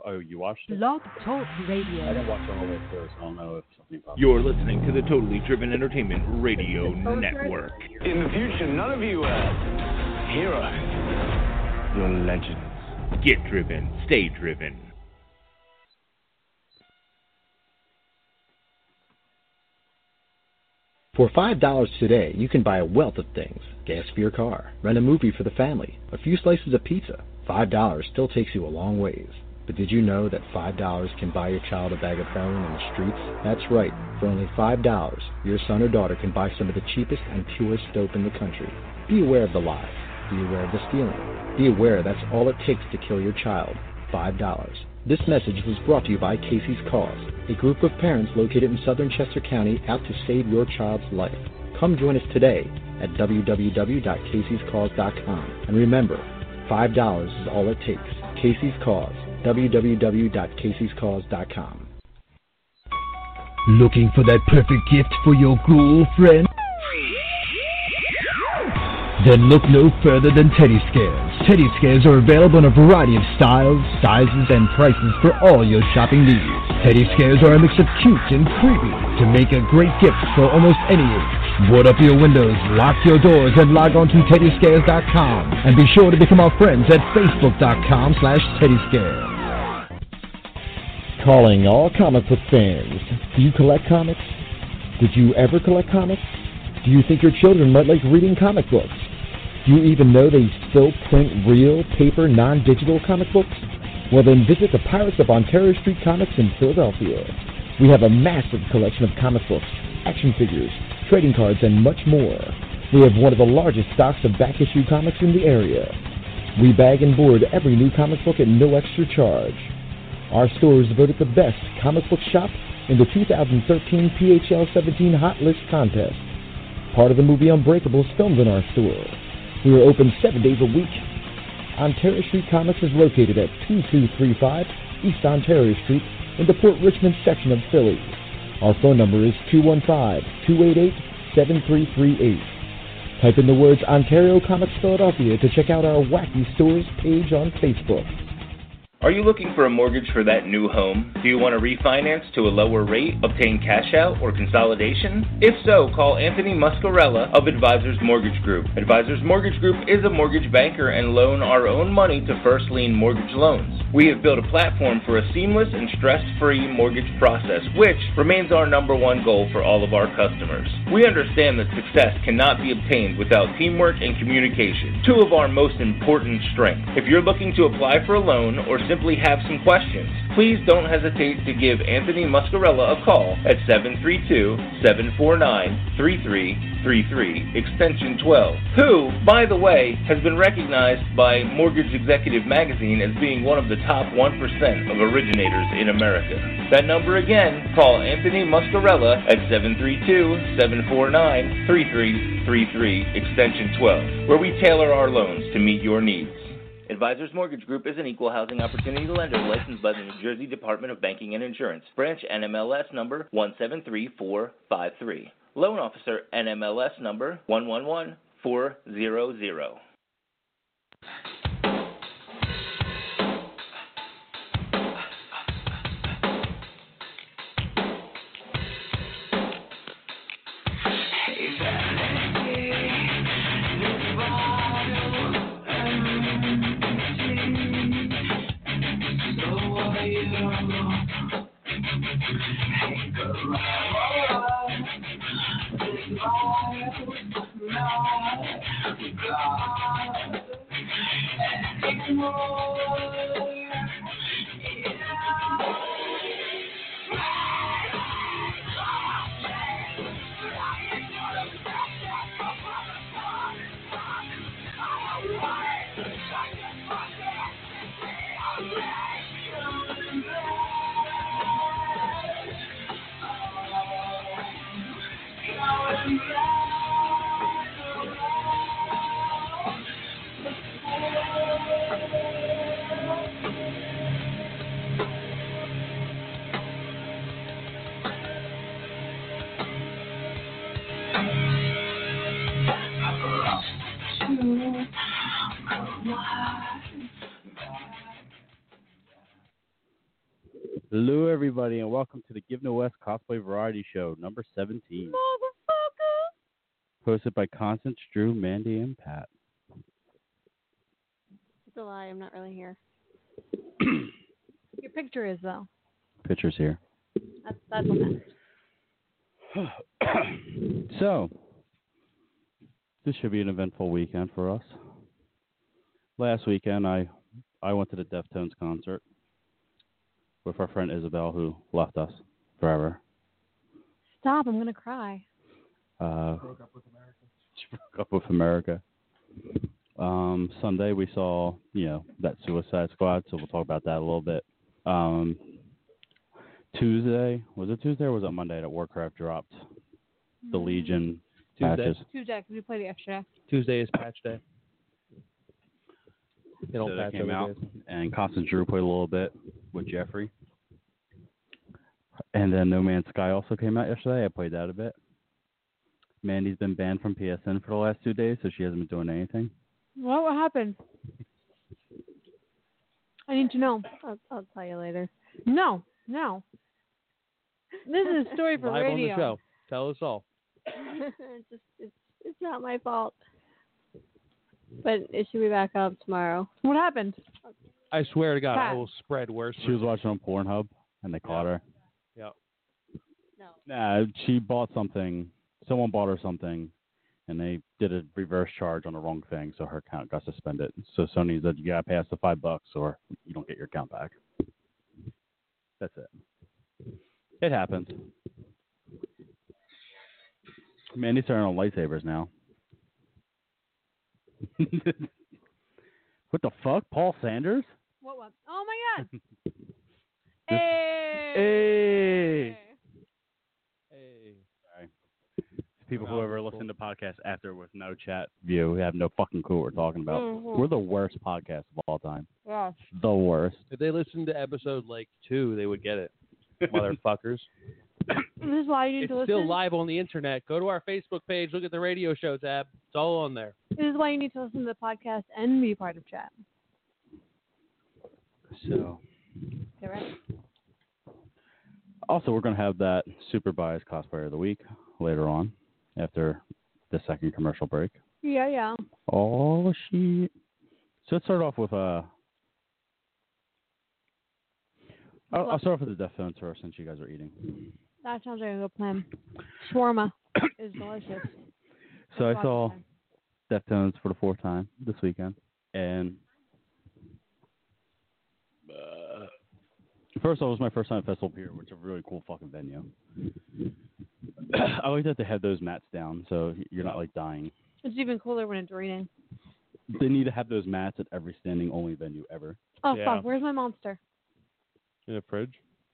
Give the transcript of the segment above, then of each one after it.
Oh, you watched it? Blog Talk Radio. I didn't watch it all the way through, so I don't know if something popped. You're listening to the Totally Driven Entertainment Radio Network. In the future, none of you are heroes. You're legends. Get driven. Stay driven. For $5 today, you can buy a wealth of things. Gas for your car, rent a movie for the family, a few slices of pizza. $5 still takes you a long ways. But did you know that $5 can buy your child a bag of heroin in the streets? That's right. For only $5, your son or daughter can buy some of the cheapest and purest dope in the country. Be aware of the lies. Be aware of the stealing. Be aware that's all it takes to kill your child. $5. This message was brought to you by Casey's Cause, a group of parents located in southern Chester County out to save your child's life. Come join us today at www.caseyscause.com. And remember, $5 is all it takes. Casey's Cause, www.caseyscause.com. Looking for that perfect gift for your girlfriend? Then look no further than Teddy Scares. Teddy Scares are available in a variety of styles, sizes, and prices for all your shopping needs. Teddy Scares are a mix of cute and creepy to make a great gift for almost any age. Board up your windows, lock your doors, and log on to TeddyScares.com. And be sure to become our friends at Facebook.com/TeddyScares. Calling all comic book fans. Do you collect comics? Did you ever collect comics? Do you think your children might like reading comic books? Do you even know they still print real, paper, non-digital comic books? Well, then visit the Pirates of Ontario Street Comics in Philadelphia. We have a massive collection of comic books, action figures, trading cards, and much more. We have one of the largest stocks of back-issue comics in the area. We bag and board every new comic book at no extra charge. Our store is voted the best comic book shop in the 2013 PHL 17 Hot List contest. Part of the movie Unbreakable is filmed in our store. We are open 7 days a week. Ontario Street Comics is located at 2235 East Ontario Street in the Port Richmond section of Philly. Our phone number is 215-288-7338. Type in the words Ontario Comics Philadelphia to check out our Wacky Stores page on Facebook. Are you looking for a mortgage for that new home? Do you want to refinance to a lower rate, obtain cash out, or consolidation? If so, call Anthony Muscarella of Advisors Mortgage Group. Advisors Mortgage Group is a mortgage banker and loan our own money to first lien mortgage loans. We have built a platform for a seamless and stress-free mortgage process, which remains our #1 goal for all of our customers. We understand that success cannot be obtained without teamwork and communication, two of our most important strengths. If you're looking to apply for a loan or simply have some questions, please don't hesitate to give Anthony Muscarella a call at 732-749-3333, extension 12, who, by the way, has been recognized by Mortgage Executive Magazine as being one of the top 1% of originators in America. That number again, call Anthony Muscarella at 732-749-3333, extension 12, where we tailor our loans to meet your needs. Advisors Mortgage Group is an equal housing opportunity lender licensed by the New Jersey Department of Banking and Insurance. Branch NMLS number 173453. Loan officer NMLS number 111400. Hello, everybody, and welcome to the Give No West Cosplay Variety Show, number 17. Hosted by Constance, Drew, Mandy, and Pat. It's a lie. I'm not really here. Your picture is, though. Pictures here. That's what matters. So, this should be an eventful weekend for us. Last weekend, I went to the Deftones concert with our friend Isabel, who left us forever. Stop. I'm going to cry. Broke up with America. She broke up with America. Sunday, we saw, that Suicide Squad, so we'll talk about that a little bit. Tuesday, was it Tuesday or was it Monday that Warcraft dropped the Legion patches? Tuesday, because we played it yesterday. Tuesday is patch day. They don't So patch that came every out, day. and Constance Drew played a little bit with Jeffrey. And then No Man's Sky also came out yesterday. I played that a bit. Mandy's been banned from PSN for the last 2 days, so she hasn't been doing anything. What happened? I need to know. I'll tell you later. No. This is a story for Live radio. on the show. Tell us all. It's not my fault. But it should be back up tomorrow. What happened? I swear to God, Pat. I will spread worse. She was watching on Pornhub, and they caught her. Yeah. No. Nah, she bought something. Someone bought her something, and they did a reverse charge on the wrong thing, so her account got suspended. So Sony said, you got to pay us the $5 or you don't get your account back. That's it. It happens. Mandy's turning on lightsabers now. What the fuck? Paul Sanders? What? Oh, my God. Hey! Hey. Sorry. People who ever listen to podcasts after with no chat view have no fucking clue what we're talking about. Mhm. We're the worst podcast of all time. Yeah. The worst. If they listened to episode 2, they would get it. Motherfuckers. This is why you need It's to listen. still live on the internet. Go to our Facebook page. Look at the radio show tab. It's all on there. This is why you need to listen to the podcast and be part of chat. So, Okay, right? also, we're going to have that Super Bias Cosplayer of the Week later on after the second commercial break. Yeah. Oh, shit. So let's start off with I'll start off with the Deftones first since you guys are eating. That sounds like a good plan. Shawarma is delicious. So I saw Deftones for the 4th time this weekend, and first of all, it was my first time at Festival Pier, which is a really cool fucking venue. I like that they had those mats down, so you're not like dying. It's even cooler when it's raining. They need to have those mats at every standing only venue ever. Oh, Yeah. fuck. Where's my monster? In the fridge.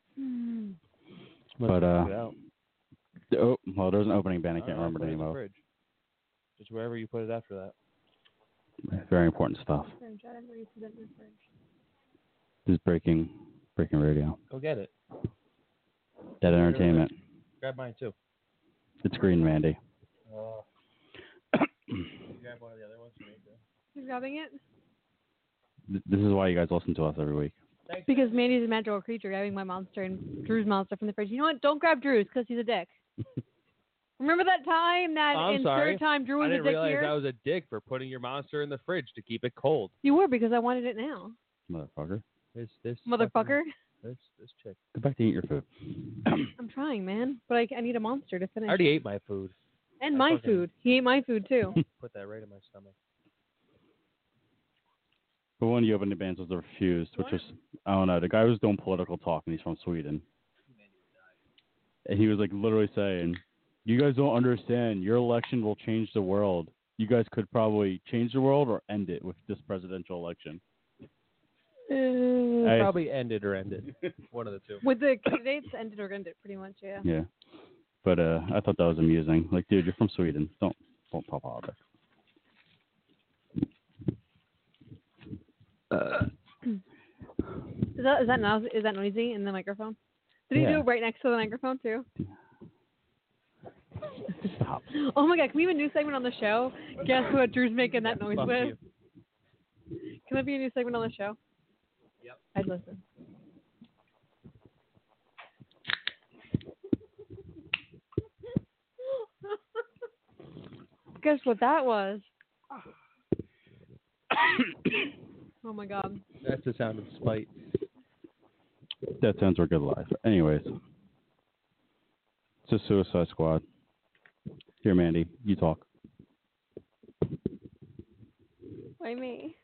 But Get out. there's an opening band. I don't can't know, remember put the it in name of. fridge. Just wherever you put it after that. Very important stuff. Fridge. I didn't know you put it in the fridge. This is breaking radio. Go get it. Dead Entertainment. Grab mine too. It's green, Mandy. Grab one of the other ones for me too. Who's grabbing it? This is why you guys listen to us every week. Because Mandy's a magical creature grabbing my monster and Drew's monster from the fridge. You know what? Don't grab Drew's because he's a dick. Remember that time that I'm sorry. third time Drew was I a didn't dick realize here? I was a dick for putting your monster in the fridge to keep it cold. You were because I wanted it now. Motherfucker. This Motherfucker. This chick. Go back to eat your food. I'm trying, man. But I need a monster to I finish. already ate my food. And I my fucking- food. He ate my food too. Put that right in my stomach. But one of the opening bands was The Refused, which was, I don't know, the guy was doing political talk, and he's from Sweden. And he was like literally saying, you guys don't understand. Your election will change the world. You guys could probably change the world or end it with this presidential election. Hey. Probably ended or ended. One of the two. With the candidates, ended or ended, pretty much, yeah. Yeah. But I thought that was amusing. Like, dude, you're from Sweden. Don't talk politics. Is that noisy in the microphone? Did he do it right next to the microphone too? Stop. Oh my god, can we have a new segment on the show? Guess what Drew's making that noise Fuck with? you. Can that be a new segment on the show? Yep. I'd listen. Guess what that was? Oh my god. That's the sound of spite. That sounds like a good life. Anyways, it's a Suicide Squad. Here, Mandy, you talk. Why me?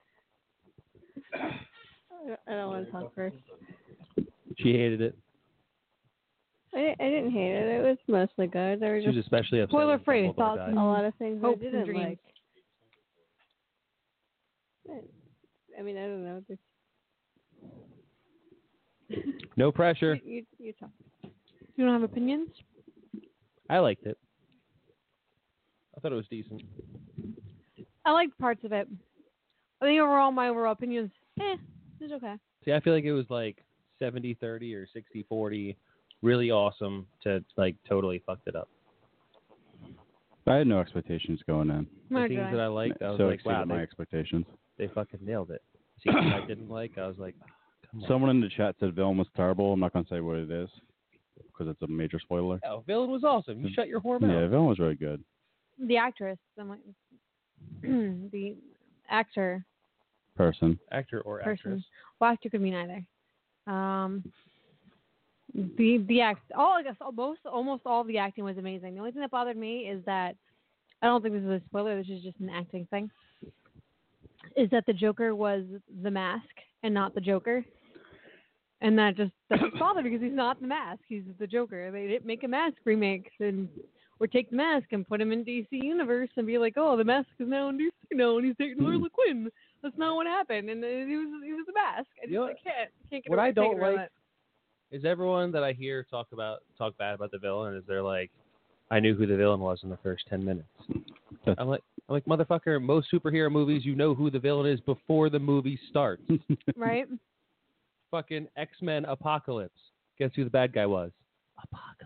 I don't want to talk first. She hated it. I didn't hate it. It was mostly good. There were She was just especially upset. spoiler when free Dumbledore thoughts died. and a lot of things I hopes and didn't dreams. like. I mean, I don't know. No pressure. You talk. You don't have opinions? I liked it. I thought it was decent. I liked parts of it. I think overall, my overall opinions, it was okay. See, I feel like it was like 70-30 or 60-40, really awesome to like totally fucked it up. I had no expectations going in. The things that I liked, I was so like, exceeded wow, my expectations. they fucking nailed it. See, what I didn't like, I was like, oh, come on. Someone in the chat said villain was terrible. I'm not going to say what it is because it's a major spoiler. Oh, villain was awesome. You shut your whore mouth. Yeah, villain was really good. The actress, the actor. Person. Actor or actress. Well, actor could mean either. Almost all of the acting was amazing. The only thing that bothered me is that I don't think this is a spoiler. This is just an acting thing. Is that the Joker was the Mask and not the Joker, and that just bothered me because he's not the Mask. He's the Joker. They didn't make a Mask remake or take the Mask and put him in DC Universe and be like, oh, the Mask is now in DC now and he's dating Harley Quinn. That's not what happened. And he was the Mask. I can't get what I don't around like it. is everyone that I hear talk bad about the villain is they're like, I knew who the villain was in the first 10 minutes. I'm like, motherfucker, most superhero movies, you know who the villain is before the movie starts. Right? Fucking X-Men Apocalypse. Guess who the bad guy was? Apocalypse.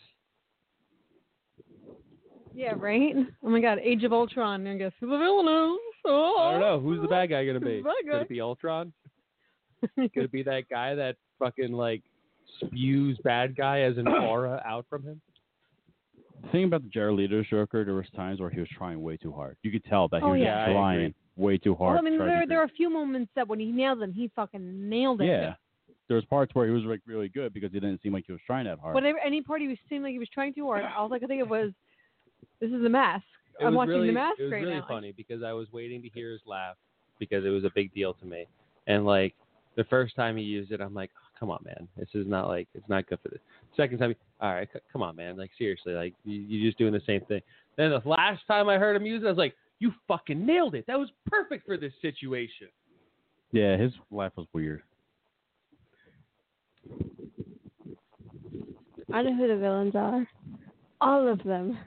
Yeah, right? Oh my god, Age of Ultron. I guess who the villain is. Oh. I don't know. Who's the bad guy going to be? Who's the bad guy? Could it be Ultron? Could it be that guy that fucking, like, spews bad guy as an aura out from him? The thing about the Jared Leto's Joker, there was times where he was trying way too hard. You could tell that he was yeah. trying way too hard. Well, I mean, to try to there are a few moments that when he nailed them, he fucking nailed it. Yeah. There was parts where he was like really good because he didn't seem like he was trying that hard. Whatever, any part he seemed like he was trying too hard, all I could think of was, this is The Mask. It I'm was watching really, The Mask it was right really now. funny because I was waiting to hear his laugh because it was a big deal to me. And, like, the first time he used it, I'm like, oh, come on, man. This is not, like, it's not good for this. Second time, all right, come on, man. Like, seriously, like, you're just doing the same thing. Then the last time I heard him use it, I was like, you fucking nailed it. That was perfect for this situation. Yeah, his laugh was weird. I know who the villains are. All of them.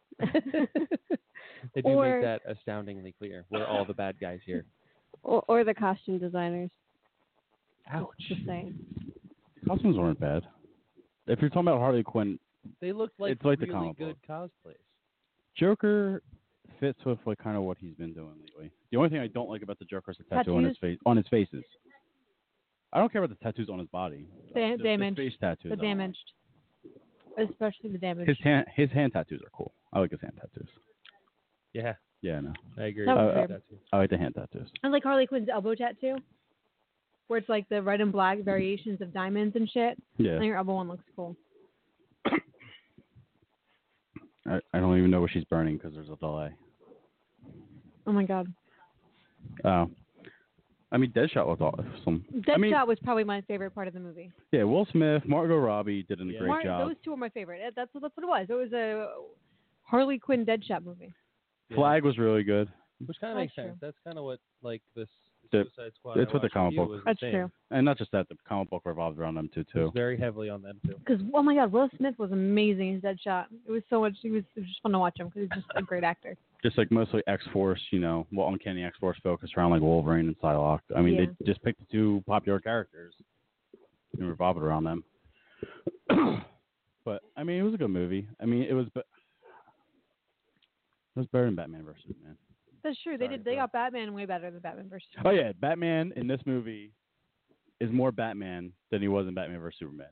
They do make that astoundingly clear. We're all the bad guys here. Or the costume designers. Ouch. Just saying. Costumes weren't bad. If you're talking about Harley Quinn, They look like it's like really the comic good book. cosplays. Joker fits with like kind of what he's been doing lately. The only thing I don't like about the Joker is the tattoo on his face. On his faces. I don't care about the tattoos on his body. Damaged. The face tattoos. The damaged. Especially the damaged. His hand tattoos are cool. I like his hand tattoos. Yeah. Yeah, no. I agree. That was with good. that too. I like the hand tattoos. I like Harley Quinn's elbow tattoo, where it's like the red and black variations of diamonds and shit. Yeah. And your elbow one looks cool. I don't even know what she's burning because there's a delay. Oh my god. Oh. I mean, Deadshot was awesome. Deadshot was probably my favorite part of the movie. Yeah, Will Smith, Margot Robbie did a great job. Those two are my favorite. That's what it was. It was a Harley Quinn Deadshot movie. Flag was really good. Which kind of makes sense. true. That's kind of what, like, this The- Suicide Squad. it's I what the watched comic review book- was the That's same. true. And not just that, the comic book revolved around them too. It was very heavily on them, too. Because, oh my god, Will Smith was amazing as Deadshot. It was so much, it was just fun to watch him because he's just a great actor. Just like mostly X-Force, Uncanny X-Force focused around like Wolverine and Psylocke. I mean, Yeah. they just picked the two popular characters and revolved around them. But, I mean, it was a good movie. I mean, it was better than Batman vs. Superman. That's true. Sorry, They got Batman way better than Batman vs. Oh, yeah, Batman in this movie is more Batman than he was in Batman vs. Superman.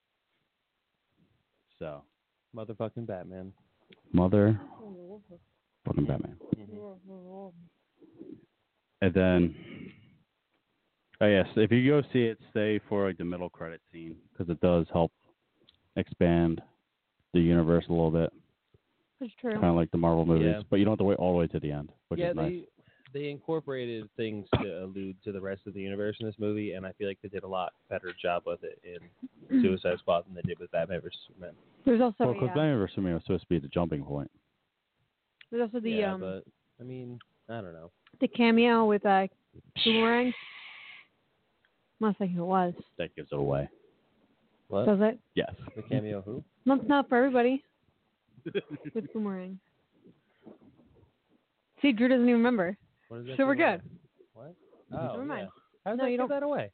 So, Motherfucking Batman. mother. Fucking Batman. And then, oh yes, if you go see it, stay for like the middle credit scene because it does help expand the universe a little bit, That's true. kind of like the Marvel movies. Yeah. But you don't have to wait all the way to the end, which Yeah, is nice. they incorporated things to allude to the rest of the universe in this movie, and I feel like they did a lot better job with it in Suicide Squad than they did with Batman vs Superman. There's also Well, because Batman vs Superman was supposed to be the jumping point. there's also the Yeah, but I mean, I don't know. the cameo with Boomerang. Must think who it was. That gives it away. What? Does it? Yes. The cameo who? No, it's not for everybody. With Boomerang. See, Drew doesn't even remember. What is that So we're cameo? good. What? Oh, Never mind. yeah. How did No, I you give don't- that away?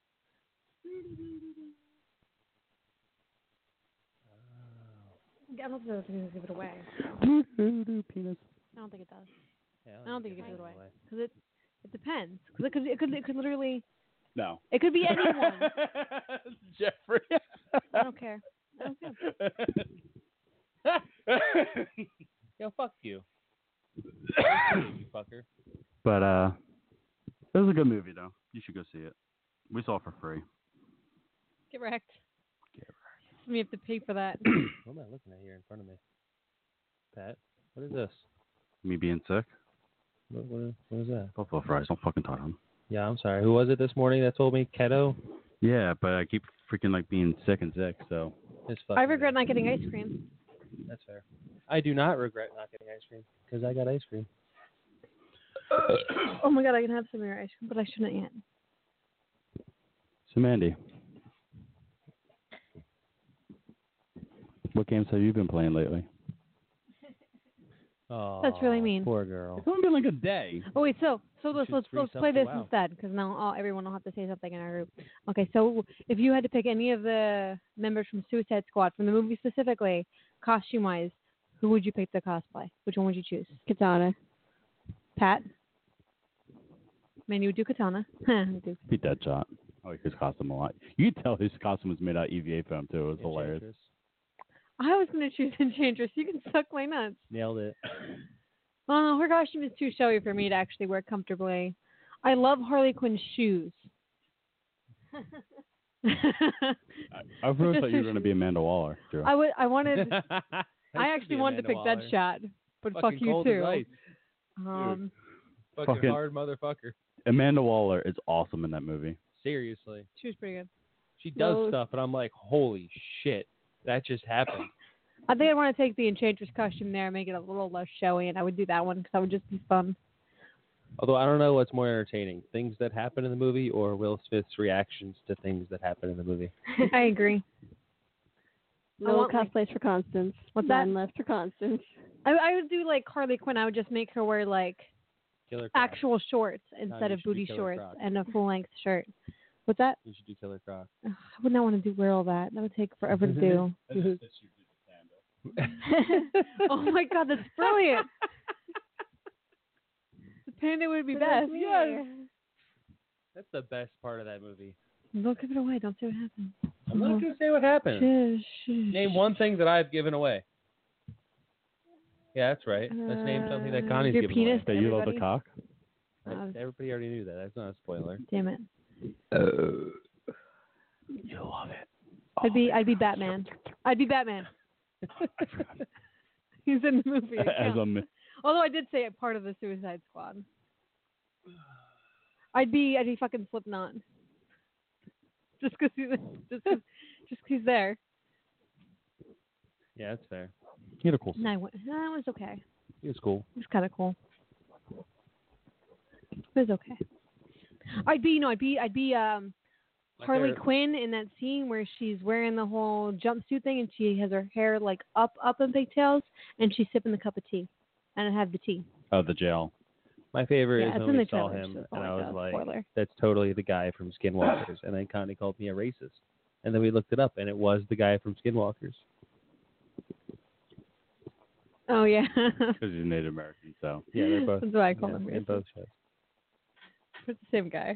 I don't think it's going to give it away. Penis. I don't think it does. Yeah, I don't think it gives it away. Because it depends. Because it could literally, No. it could be anyone. Jeffrey. I don't care. I don't care. Yo, fuck you. You fucker. But it was a good movie though. You should go see it. We saw it for free. Get wrecked. Get We have to pay for that. What am I looking at here in front of me? Pat, what is this? Me being sick. What is that? Buffalo fries. Don't fucking talk to him. Yeah, I'm sorry. Who was it this morning that told me keto? Yeah, but I keep freaking like being sick, so. It's I fucking regret not getting ice cream. That's fair. I do not regret not getting ice cream because I got ice cream. Oh my god, I can have some of your ice cream, but I shouldn't yet. So Mandy, what games have you been playing lately? Oh, That's really mean. Poor girl. It's only been like a day. Oh wait, so let's should free play something this out. instead, because now everyone will have to say something in our group. Okay, so if you had to pick any of the members from Suicide Squad, from the movie specifically, costume-wise, who would you pick to cosplay? Which one would you choose? Katana. Pat. Man, you would do Katana. Do. Be Deadshot. I like his costume a lot. You can tell his costume was made out of EVA film too. It was hilarious. Enchantress. I was gonna choose Enchantress. You can suck my nuts. Nailed it. Oh no, her costume is too showy for me to actually wear comfortably. I love Harley Quinn's shoes. I really thought you were going to be Amanda Waller, Drew. I wanted. I I actually wanted to pick Deadshot, but fuck Fucking you cold as too. ice. Um, Fucking hard motherfucker. Amanda Waller is awesome in that movie. Seriously. she was pretty good. She does Those- stuff, and I'm like, holy shit, that just happened. I think I'd want to take the Enchantress costume there and make it a little less showy, and I would do that one because that would just be fun. Although I don't know what's more entertaining, things that happen in the movie or Will Smith's reactions to things that happen in the movie. I agree. No want, like- cosplays for Constance. What's that? None left for Constance. I would do like Harley Quinn. I would just make her wear like Killer Croc. actual shorts instead you of should do booty Killer shorts Croc. and a full length shirt. What's that? You should do Killer Croc. Ugh, I would not want to wear all that. That would take forever to do. Oh my god, that's brilliant. The panda would be best. Yes. That's the best part of that movie. Don't give it away. Don't say what happened. I'm not going to say what happened. Shush. Name one thing that I've given away. Yeah, that's right. Let's name something that Connie's your given penis. That you love the Everybody? cock? Everybody already knew that. That's not a spoiler. Damn it. You love it. I'd be Batman. I'd be Batman. He's in the movie. It As counts. Although I did say it part of the Suicide Squad. I'd be fucking Slipknot. Just because he's there. Yeah, that's fair. He had a cool. No, it was okay. He was cool. It was kind of cool. It was okay. I'd be Harley favorite- Quinn in that scene where she's wearing the whole jumpsuit thing and she has her hair like up in pigtails and she's sipping the cup of tea, and I have the tea. Oh, the jail. My favorite Yeah, is it's when in we the saw trailer, him, so it's and not I like was a like, spoiler. that's totally the guy from Skinwalkers. And then Connie called me a racist. And then we looked it up, and it was the guy from Skinwalkers. Oh yeah. Because he's Native American, so. Yeah, they're both. That's what I call yeah, him. in both shows. It's the same guy.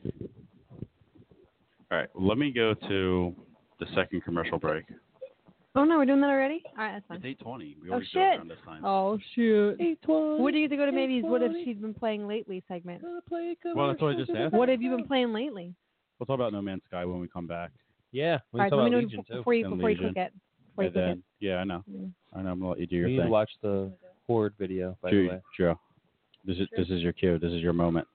All right, let me go to the second commercial break. Oh no, we're doing that already? All right, that's fine. It's 8:20. We Oh always go shit! around this time. Oh shit! 8:20. What do you get to go to Maybe's? What have she been playing lately? Segment. Well, that's what I just asked. What have you been playing lately? We'll talk about No Man's Sky when we come back. Yeah, we All right, talk let me about know Legion too. before you And click Legion. it. Before you And click then, yeah, I know. it. I know. I'm gonna let you do your We need thing. to watch the Horde video, by the way. Joe, this is your cue. This is your moment.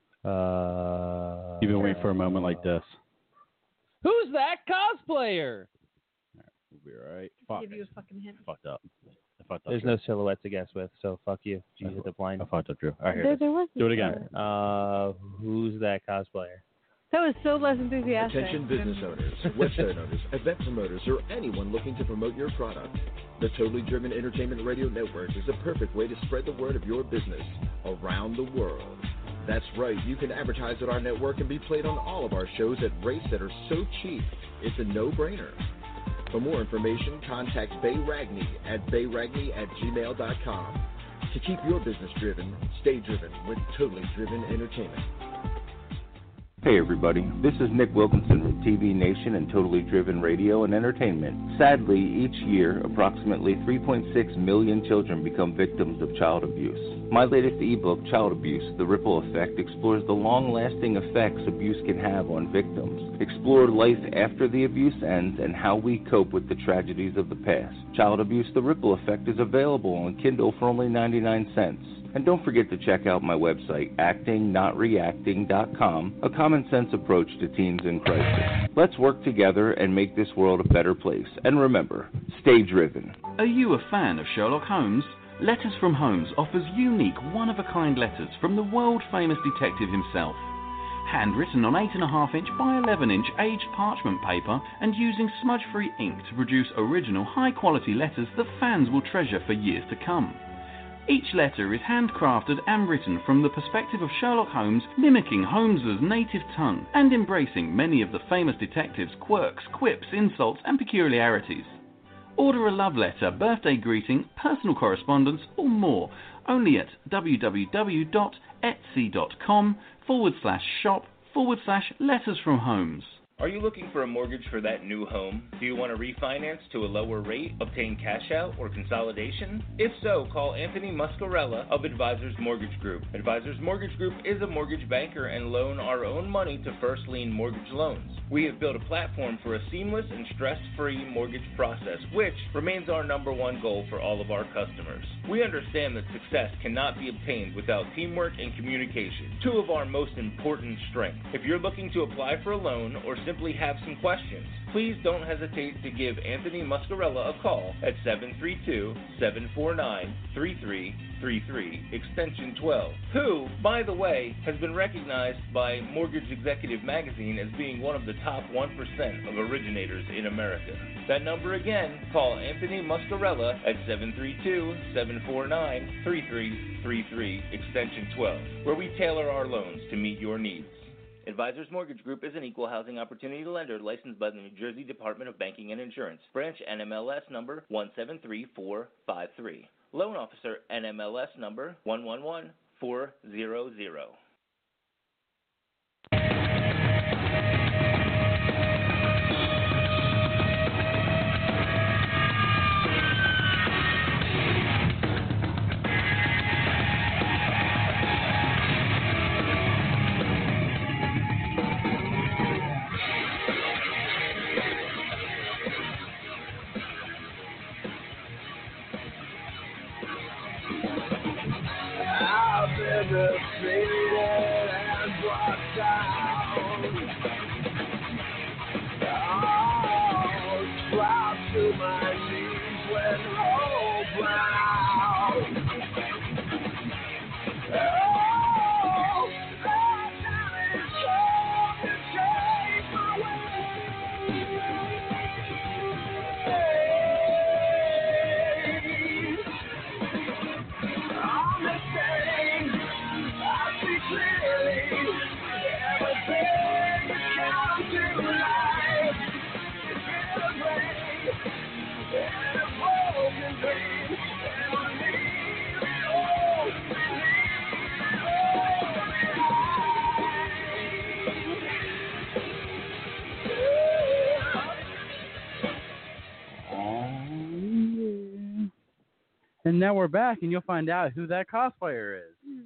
You've been waiting for a moment like this. Who's that cosplayer? We'll be all right. Fuck. Give you a fucking hint. I fucked up. There's Drew. no silhouette to guess with, so fuck you. You hit the blind. I fucked up, Drew. All right, here it is. There was. Do it again. Who's that cosplayer? That was so less enthusiastic. Attention business owners, website owners, event promoters, or anyone looking to promote your product. The Totally Driven Entertainment Radio Network is the perfect way to spread the word of your business around the world. That's right, you can advertise at our network and be played on all of our shows at rates that are so cheap, it's a no-brainer. For more information, contact Bay Ragney at bayragny@gmail.com. To keep your business driven, stay driven with Totally Driven Entertainment. Hey everybody, this is Nick Wilkinson from TV Nation and Totally Driven Radio and Entertainment. Sadly, each year, approximately 3.6 million children become victims of child abuse. My latest ebook, Child Abuse, The Ripple Effect, explores the long-lasting effects abuse can have on victims. Explore life after the abuse ends and how we cope with the tragedies of the past. Child Abuse, The Ripple Effect is available on Kindle for only 99 cents. And don't forget to check out my website, actingnotreacting.com, a common-sense approach to teens in crisis. Let's work together and make this world a better place. And remember, stay driven. Are you a fan of Sherlock Holmes? Letters from Holmes offers unique, one-of-a-kind letters from the world-famous detective himself. Handwritten on 8.5-inch by 11-inch aged parchment paper and using smudge-free ink to produce original, high-quality letters that fans will treasure for years to come. Each letter is handcrafted and written from the perspective of Sherlock Holmes, mimicking Holmes's native tongue and embracing many of the famous detective's quirks, quips, insults, and peculiarities. Order a love letter, birthday greeting, personal correspondence, or more only at www.etsy.com/shop/letters from Holmes. Are you looking for a mortgage for that new home? Do you want to refinance to a lower rate, obtain cash out, or consolidation? If so, call Anthony Muscarella of Advisors Mortgage Group. Advisors Mortgage Group is a mortgage banker and loan our own money to first lien mortgage loans. We have built a platform for a seamless and stress-free mortgage process, which remains our number one goal for all of our customers. We understand that success cannot be obtained without teamwork and communication, two of our most important strengths. If you're looking to apply for a loan or simply have some questions, please don't hesitate to give Anthony Muscarella a call at 732-749-3333, extension 12, who, by the way, has been recognized by Mortgage Executive Magazine as being one of the top 1% of originators in America. That number again, call Anthony Muscarella at 732-749-3333, extension 12, where we tailor our loans to meet your needs. Advisors Mortgage Group is an equal housing opportunity lender licensed by the New Jersey Department of Banking and Insurance. Branch NMLS number 173453. Loan officer NMLS number 111400. And now we're back, and you'll find out who that cosplayer is.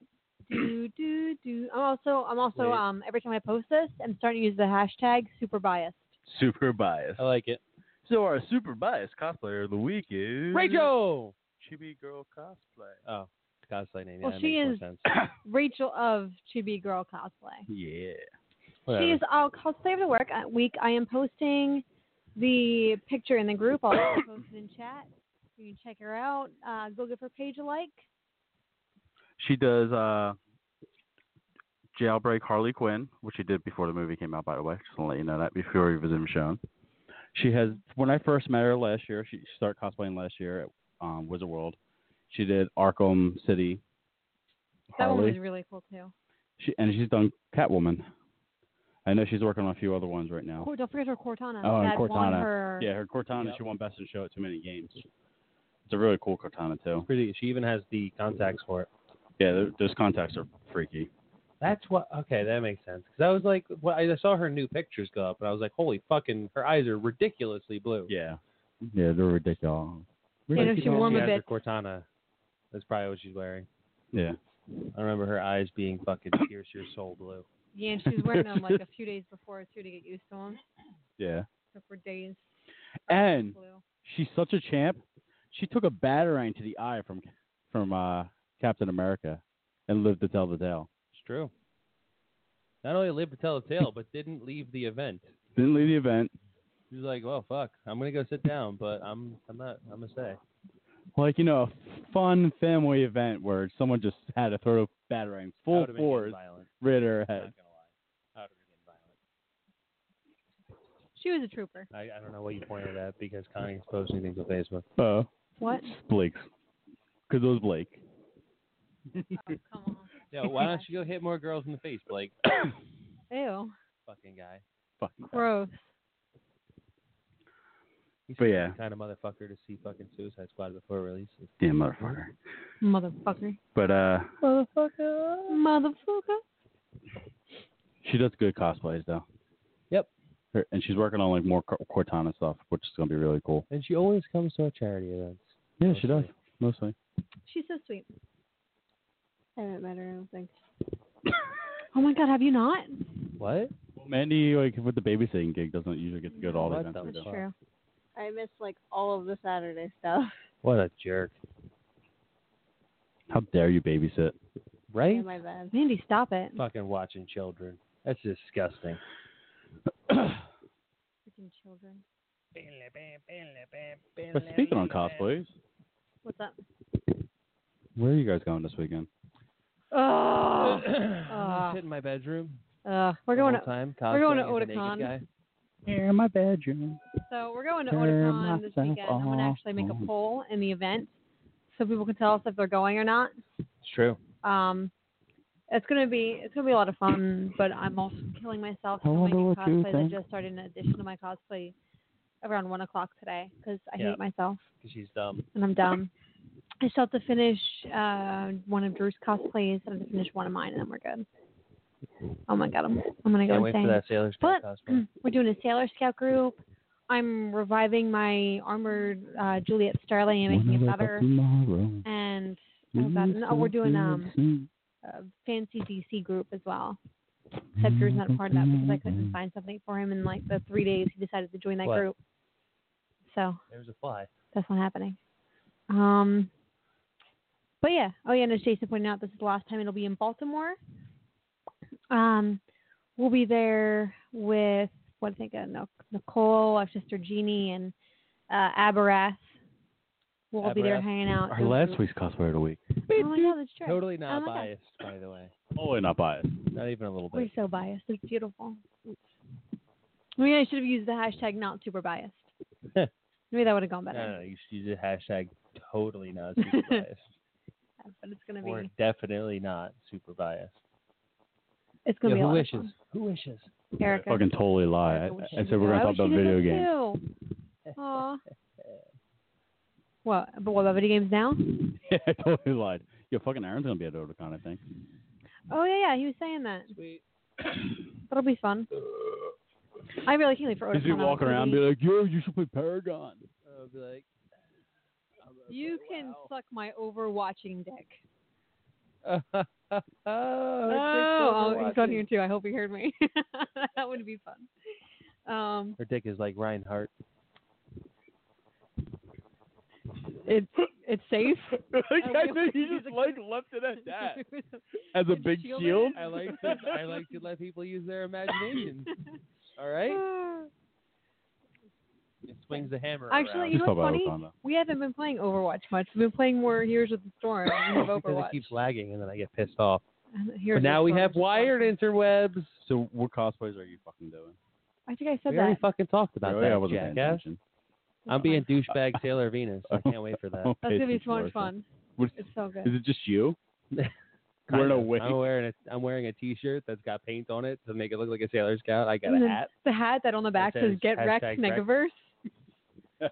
I'm also every time I post this, I'm starting to use the hashtag super biased. Super biased. I like it. So our super biased cosplayer of the week is Rachel. Chibi Girl Cosplay. Oh, cosplay name. Well, Yeah, she that is makes more sense. Rachel of Chibi Girl Cosplay. Yeah. Whatever. She is our cosplayer of the week. I am posting the picture in the group. I'll also post it in chat. You can check her out. Go give her page a like. She does Jailbreak Harley Quinn, which she did before the movie came out, by the way. Just want to let you know that before it was even shown. She has, when I first met her last year, she started cosplaying last year at Wizard World. She did Arkham City. That one Harley. was really cool too. She's done Catwoman. I know she's working on a few other ones right now. Don't forget her Cortana. Oh, and That won Cortana. her... Yeah, her Cortana, she won Best in Show at Too Many Games. It's a really cool Cortana, too. Pretty. She even has the contacts for it. Yeah, those contacts are freaky. That's what. Okay, that makes sense. Because I was like, I saw her new pictures go up, and I was like, holy fucking, her eyes are ridiculously blue. Yeah. Yeah, they're ridiculous. Yeah, no, she warm a has bit. her Cortana. That's probably what she's wearing. Yeah. I remember her eyes being fucking pierce your soul blue. Yeah, and she was wearing them like a few days before too to get used to them. Yeah. Took her days. And Blue. she's such a champ. She took a batarang to the eye from Captain America and lived to tell the tale. It's true. Not only lived to tell the tale, but didn't leave the event. Didn't leave the event. She was like, well, fuck, I'm going to go sit down, but I'm going to stay. Like, you know, a fun family event where someone just had to throw a batarang full force right at her head. She was a trooper. I don't know what you pointed at because Connie's posting things on Facebook. Oh. What? Blake's. Because it was Blake. Oh, come on. Yeah, why don't you go hit more girls in the face, Blake? Ew. Fucking guy. Fucking Gross. He's But yeah. the kind of motherfucker to see fucking Suicide Squad before it releases. Yeah, motherfucker. Motherfucker. But, Motherfucker. she does good cosplays, though. Yep. And she's working on, like, more Cortana stuff, which is going to be really cool. And she always comes to our charity events. Yeah, she does. Mostly. She's so sweet. I haven't met her, I don't think. Oh my god, have you not? What? Well, Mandy, like, with the babysitting gig, doesn't usually get to go to all the What events. the we That's do. true. I missed like all of the Saturday stuff. What a jerk. How dare you babysit? Right? Yeah, my bad. Mandy, stop it. Fucking watching children. That's disgusting. Freaking children. But speaking on cosplays, What's up? where are you guys going this weekend? Oh. I'm sit in my bedroom. We're the going whole to time, we're going to cosplaying as a naked Otakon. guy. Here in my bedroom. So we're going to Turn Otakon this myself weekend. I'm going to actually make a poll in the event so people can tell us if they're going or not. It's true. It's gonna be a lot of fun, but I'm also killing myself I to wonder making what you cosplay. I think. just started an addition to my cosplay around 1 o'clock today because I Yeah. hate myself Because she's dumb. and I'm dumb. I still have to finish one of Drew's cosplays. I have to finish one of mine, and then we're good. Oh my god, I'm gonna go Can't wait for insane. that Sailor Scout But cosplay. we're doing a Sailor Scout group. I'm reviving my armored Juliet Starling and making it better. And we're doing a fancy DC group as well. Except Drew's not a part of that because I couldn't find something for him in like the 3 days he decided to join that What? group. So There's a fly. that's not happening. But yeah. Oh yeah, and as Jason pointed out, this is the last time it'll be in Baltimore. We'll be there with Nicole, our sister Jeannie, and Abarath. We'll all be there Abarath. hanging out. Our last week's cosplayer of the week. Oh my god, that's true. Totally not Oh my God. biased, by the way. Totally not biased. Not even a little We're bit. so biased. It's beautiful. Maybe I should have used the hashtag not super biased. Maybe that would have gone better. No, you should use a hashtag totally not super biased. But it's gonna Or be. definitely not super biased. It's gonna be a who lot wishes? of fun. Who wishes? Erica. I fucking totally lie. Erica I wishes. said we're going to talk about video games. games. Aw. What? But what about video games now? Yeah, I totally lied. Yo, fucking Aaron's going to be at Otakon, I think. Oh yeah, he was saying that. Sweet. That'll be fun. I really can't wait for He's Otakon. going to walk around and be like, yo, you should play Paragon. I'll be like, You can suck my overwatching dick. Her dick's Oh, he's on overwatching. here too. I hope he heard me. That would be fun. Her dick is like Reinhardt. It's safe. You just like left it at that. As a big shield. I like to let people use their imagination. All right. It swings the hammer. Actually, around. you know what's funny? We haven't been playing Overwatch much. We've been playing more Heroes of the Storm than Because Overwatch. it keeps lagging, and then I get pissed off. Heroes But now of we the have Storm. wired interwebs. So what cosplays are you fucking doing? I think I said We already that. fucking talked about Really? I that, wasn't paying jackass. attention. I'm being douchebag Sailor Venus. I can't wait for that. That's gonna be so much fun. What, It's so good. is it just you? Kind Wearing a of. wig? I'm wearing a T-shirt that's got paint on it to make it look like a Sailor Scout. I got And a then hat. The hat that on the back That says says "Get Wrecked hashtag wrecked. Negaverse."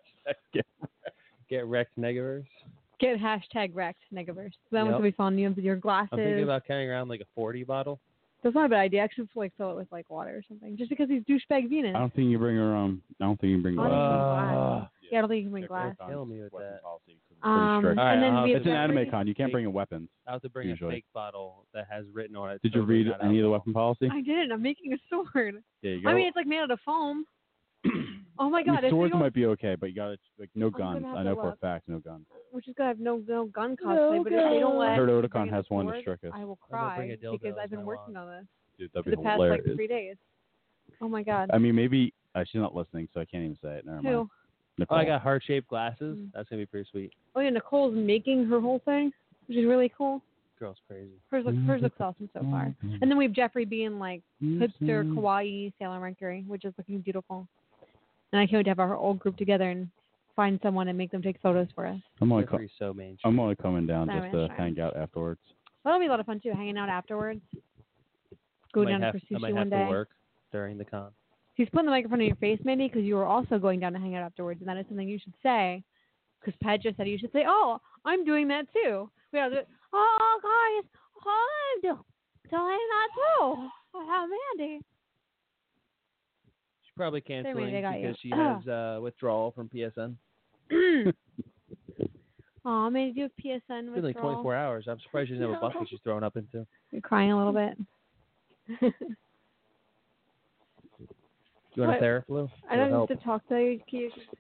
Get wrecked, Negaverse. Get #Wrecked Negaverse. That one's Yep. gonna be fun. You have your glasses. I'm thinking about carrying around like a 40 bottle. That's not a bad idea. Actually, like fill it with like water or something. Just because he's douchebag Venus. I don't think you bring your I don't think you bring I don't think you glass. can glass. Yeah, I don't think you can bring glass. Kill me with that. Strict. And then we have It's an Jeffrey- anime con. You can't bring in weapons. I have to bring usually. a fake bottle that has written on it. Did you totally read not any of the alcohol. weapon policy? I didn't. I'm making a sword. Yeah, you I mean, it's like made out of foam. Oh my god! I mean, if swords you don't, might be okay, but you got like no gonna guns. have I to know for a look. fact no guns. we're just gonna have no gun cosplay. But if you don't let I heard me Otakon bring in has a one to sword, trick us. I will I'm gonna bring cry a dildo because as I've been my working wand. on this Dude, that'd for be the past hilarious. like 3 days. Oh my god. I mean, maybe she's not listening, so I can't even say it. Never mind. Who? Oh, Nicole. I got heart-shaped glasses. Mm. That's gonna be pretty sweet. Oh yeah, Nicole's making her whole thing, which is really cool. Girl's crazy. Hers looks awesome so far. And then we have Jeffrey being like hipster, kawaii Sailor Mercury, which is looking beautiful. And I can't wait to have our whole group together and find someone and make them take photos for us. I'm only Jeffrey's so mainstream. I'm only coming down Sorry, just to man, sorry. hang out afterwards. That'll be a lot of fun too, hanging out afterwards. Go I down might to have, I sushi might one have day. to work during the con. He's putting the microphone in your face, maybe, because you were also going down to hang out afterwards, and that is something you should say. Because Pat just said you should say, "Oh, I'm doing that too." We have to, "Oh, guys, I'm doing that too." Oh, how Mandy. She's probably canceling Mandy, I got because you. she has withdrawal from PSN. Oh, Mandy, do you have PSN It's been withdrawal? like 24 hours. I'm surprised she doesn't have a bucket she's throwing up into. You're crying a little bit. You want What? a Theraflu? I don't need to talk to you.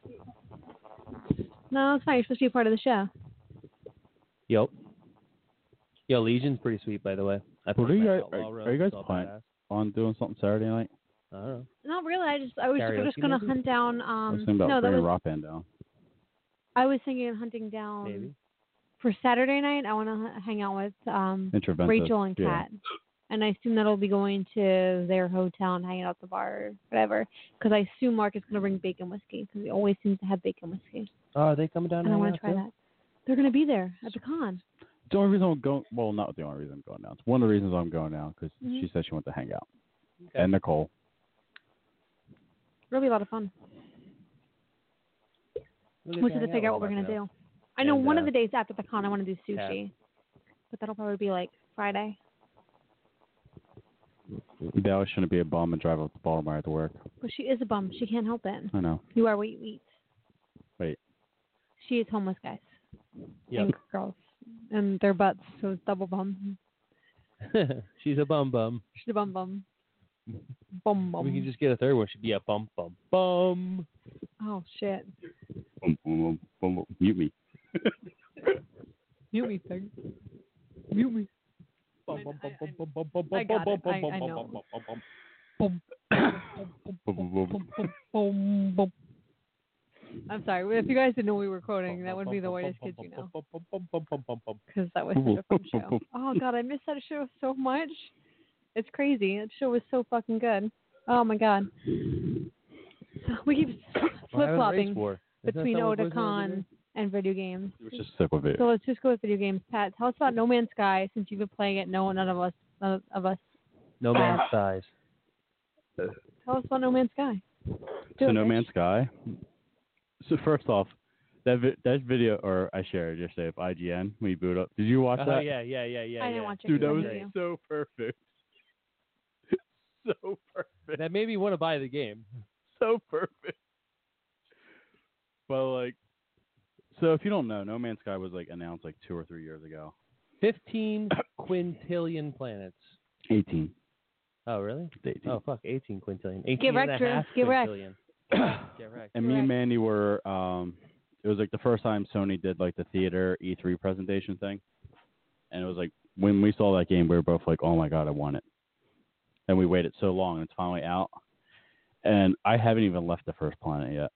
No, it's fine. You're supposed to be part of the show. Yep. Yo, Legion's pretty sweet, by the way. I What are played you my guys? Outlaw Road. Are you guys It's all planning badass. on doing something Saturday night? I don't know. Not really. I was Karaoke just gonna maybe? hunt down. I was thinking about No, that bringing was. Rock Band down. I was thinking of hunting down Maybe. for Saturday night. I want to hang out with Interventive. Rachel and Yeah. Kat, and I assume that'll be going to their hotel and hanging out at the bar, or whatever. Because I assume Mark is gonna bring bacon whiskey because he always seems to have bacon whiskey, Oh, are they coming down? and I hang want out to try too? that. They're gonna be there at the con. The only reason I'm going, well, not the only reason I'm going down. It's one of the reasons I'm going down because Mhm. she said she wanted to hang out. Okay. And Nicole. It'll be a lot of fun. We'll We get just have to hang figure out out what we're with gonna Mark do. I know And, one of the days after the con I want to do Kat. sushi, but that'll probably be like Friday. Dallas shouldn't be a bum and drive up to Baltimore after work. But she is a bum. She can't help it. I know. You are what you eat. Wait. She is homeless, guys. Yep. And girls. And their butts, so it's double bum. She's a bum bum. She's a bum bum. Bum bum. We can just get a third one. She'd be a bum bum bum. Oh shit. Boom, boom, boom, boom, boom. Mute me. Mute me, thing. Mute me. Bum bum bum bum bum bum bum I got bum it. bum I bum know. bum bum bum. Boom. Boom, boom, boom. Boom, boom. I'm sorry. If you guys didn't know we were quoting, that would be the whitest kids you know. Because that was such a fun show. Oh god, I miss that show so much. It's crazy. That show was so fucking good. Oh my god. We keep flip flopping between Otakon and video games. Let's just stick with it. So let's just go with video games. Pat, tell us about No Man's Sky since you've been playing it. None of us. No Man's Size. Tell us about No Man's Sky. So No Man's Sky. So first off, that video, or I shared yesterday of IGN when you boot up. Did you watch Oh that? yeah. I didn't watch it. Dude, that 'cause was I knew you. so perfect. So perfect. That made me want to buy the game. So perfect. But like, So if you don't know, No Man's Sky was like announced like 2 or 3 years ago. 15 quintillion planets. 18. Oh, really? It's 18. Oh, fuck. 18 quintillion. 18 Get wrecked, and a Drew. half Get wrecked. quintillion. Get wrecked. And me and Mandy were, it was like the first time Sony did like the theater E3 presentation thing. And it was like, when we saw that game, we were both like, oh my God, I want it. And we waited so long, and it's finally out. And I haven't even left the first planet yet.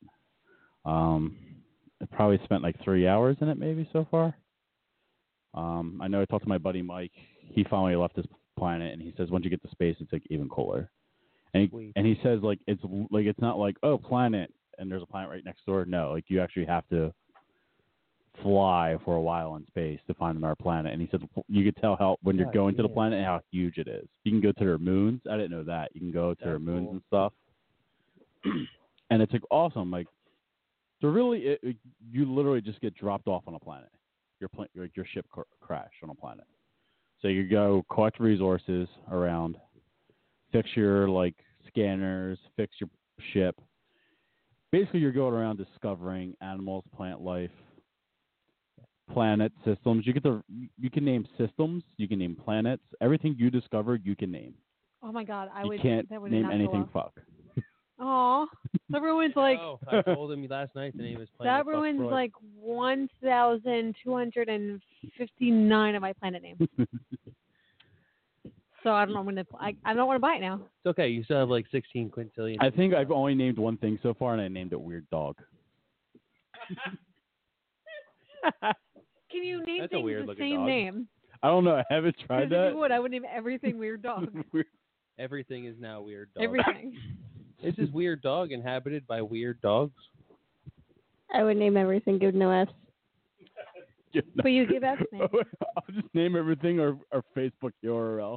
I probably spent like 3 hours in it maybe so far. I know I talked to my buddy Mike. He finally left this planet, and he says once you get to space, it's like even cooler. And he says like it's not like, oh, planet and there's a planet right next door. No, like you actually have to fly for a while in space to find another planet. And he said you could tell how when you're going to the planet how huge it is. You can go to their moons. I didn't know that. You can go to their moons and stuff. And it's like awesome. Like so really, you literally just get dropped off on a planet. Your ship crash on a planet. So you go collect resources around, fix your like scanners, fix your ship. Basically, you're going around discovering animals, plant life, planet systems. You can name systems, you can name planets. Everything you discovered, you can name. Oh my God, You can't name anything. Fuck. Aw, that ruins like. Oh, I told him last night the name is Planet That ruins Fuck Freud. like 1,259 of my planet names. So I don't know when to. I don't want to buy it now. It's okay. You still have like 16 quintillion. I think I've only named one thing so far, and I named it Weird Dog. Can you name That's a things the weird-looking same dog. name? I don't know. I haven't tried Because if that. you would, I would name everything Weird Dog. Everything is now Weird Dog. Everything. This is Weird Dog inhabited by weird dogs. I would name everything Good No S. But you give F's name. I'll just name everything our Facebook URL.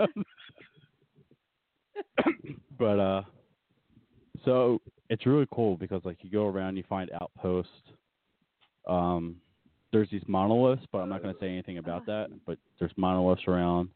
But so it's really cool because like you go around, you find outposts. There's these monoliths, but I'm not going to say anything about that. But there's monoliths around.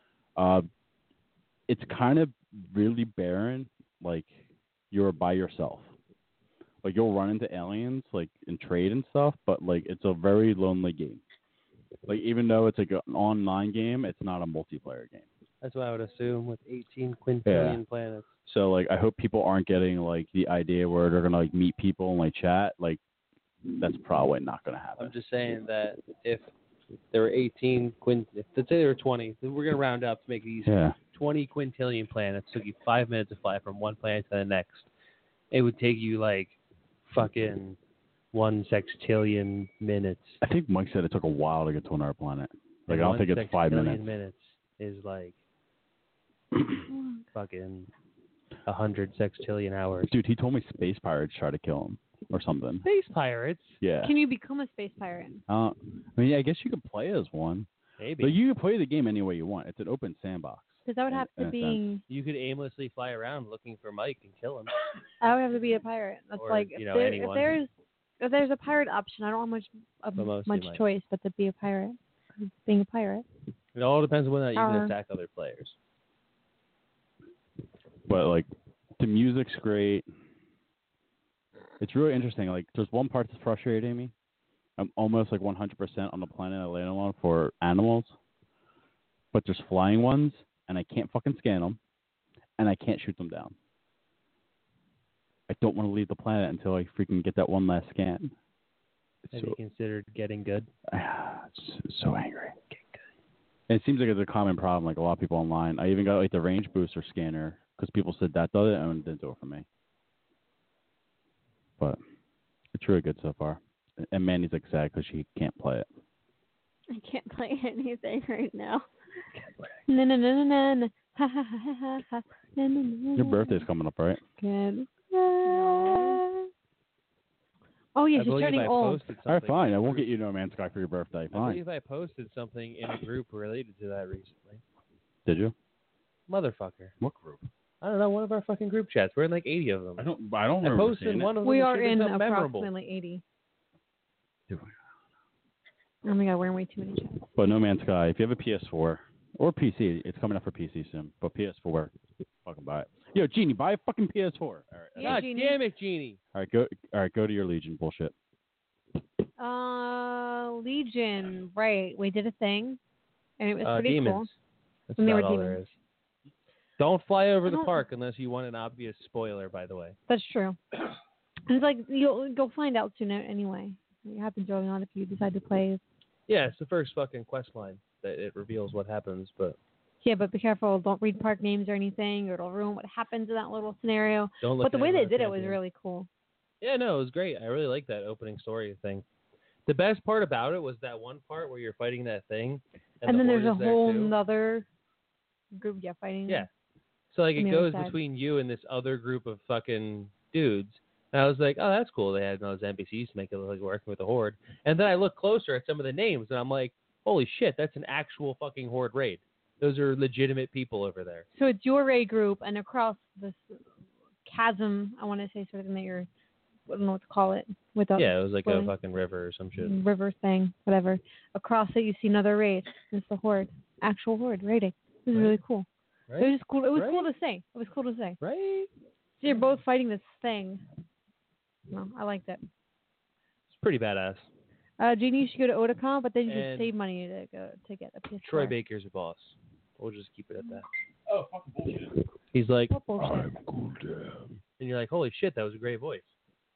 It's kind of really barren. Like you're by yourself. Like you'll run into aliens, like in trade and stuff, but like it's a very lonely game. Like even though it's like an online game, it's not a multiplayer game. That's what I would assume with 18 quintillion planets. So like I hope people aren't getting like the idea where they're gonna like meet people and like chat. Like that's probably not gonna happen. I'm just saying that if there were 18 if let's say there were 20, then we're gonna round up to make these 20 quintillion planets. Took you 5 minutes to fly from one planet to the next. It would take you like fucking 1 sextillion minutes. I think Mike said it took a while to get to another planet. Like I don't think it's 5 minutes. 1 minutes is like fucking 100 sextillion hours. Dude, he told me space pirates try to kill him or something. Space pirates? Yeah. Can you become a space pirate? I mean, I guess you could play as one. Maybe. But you can play the game any way you want. It's an open sandbox. Because I would have to be. You could aimlessly fly around looking for Mike and kill him. I would have to be a pirate. That's Or, like you know, anyone. if there's a pirate option, I don't have much choice but to be a pirate. Being a pirate. It all depends on whether you can attack other players. But like, the music's great. It's really interesting. Like, there's one part that's frustrating me. I'm almost like 100% on the planet I land on for animals, but there's flying ones, and I can't fucking scan them, and I can't shoot them down. I don't want to leave the planet until I freaking get that one last scan. Have you considered getting good? So angry. Get good. And it seems like it's a common problem. Like a lot of people online. I even got like the range booster scanner because people said that does it, and it didn't do it for me. But it's really good so far. And Mandy's like sad because she can't play it. I can't play anything right now. No, no, no, no, no, no. Ha, ha, ha, ha, ha. No, no, no, no, Your birthday's coming up, right? Good. Oh, yeah, she's turning old. All right, fine. I won't get you No Man's Sky for your birthday. I Fine. believe I posted something in a group related to that recently. Did you? Motherfucker. What group? I don't know, one of our fucking group chats. We're in like 80 of them. I don't remember posted seeing one it. of them. We and are shit is in something memorable. approximately 80. Oh my god, we're in way too many chats. But No Man's Sky, if you have a PS4 or PC, it's coming up for PC soon. But PS4, fucking buy it. Yo, Genie, buy a fucking PS4. All right. God damn it, Genie. All right, go to your Legion bullshit. Legion, right? We did a thing, and it was pretty demons. cool. That's And they about were all there demons. is. Don't fly over the don't- park unless you want an obvious spoiler, by the way. That's true. And it's like you'll find out soon anyway. It happens early on if you decide to play. Yeah, it's the first fucking quest line that it reveals what happens, but Yeah, but be careful. Don't read park names or anything, or it'll ruin what happens in that little scenario. don't look But the at way it they when did it's it was empty. really cool. Yeah, no, it was great. I really like that opening story thing. The best part about it was that one part where you're fighting that thing, And the then there's horde a is there whole too. nother group, fighting. Yeah. So like on it the other goes side. between you and this other group of fucking dudes. And I was like, oh, that's cool. They had those NPCs to make it look like working with the Horde. And then I look closer at some of the names, and I'm like, holy shit, that's an actual fucking Horde raid. Those are legitimate people over there. So it's your raid group, and across this chasm, I want to say sort of thing that you're, I don't know what to call it, with a Yeah, it was like a flowing fucking river or some shit. river thing, whatever. Across it, you see another raid. It's the Horde, actual Horde raiding. This is Right. really cool. Right? It was cool. It was Right? cool to say. It was cool to say. Right? So you're both fighting this thing. No, I liked it. It's pretty badass. Jeannie, you should go to Otakon, but then you And- should save money to go to get a PS4. Troy Baker's a boss. We'll just keep it at that. Oh, fucking bullshit. He's like, What bullshit? and you're like, holy shit, that was a great voice.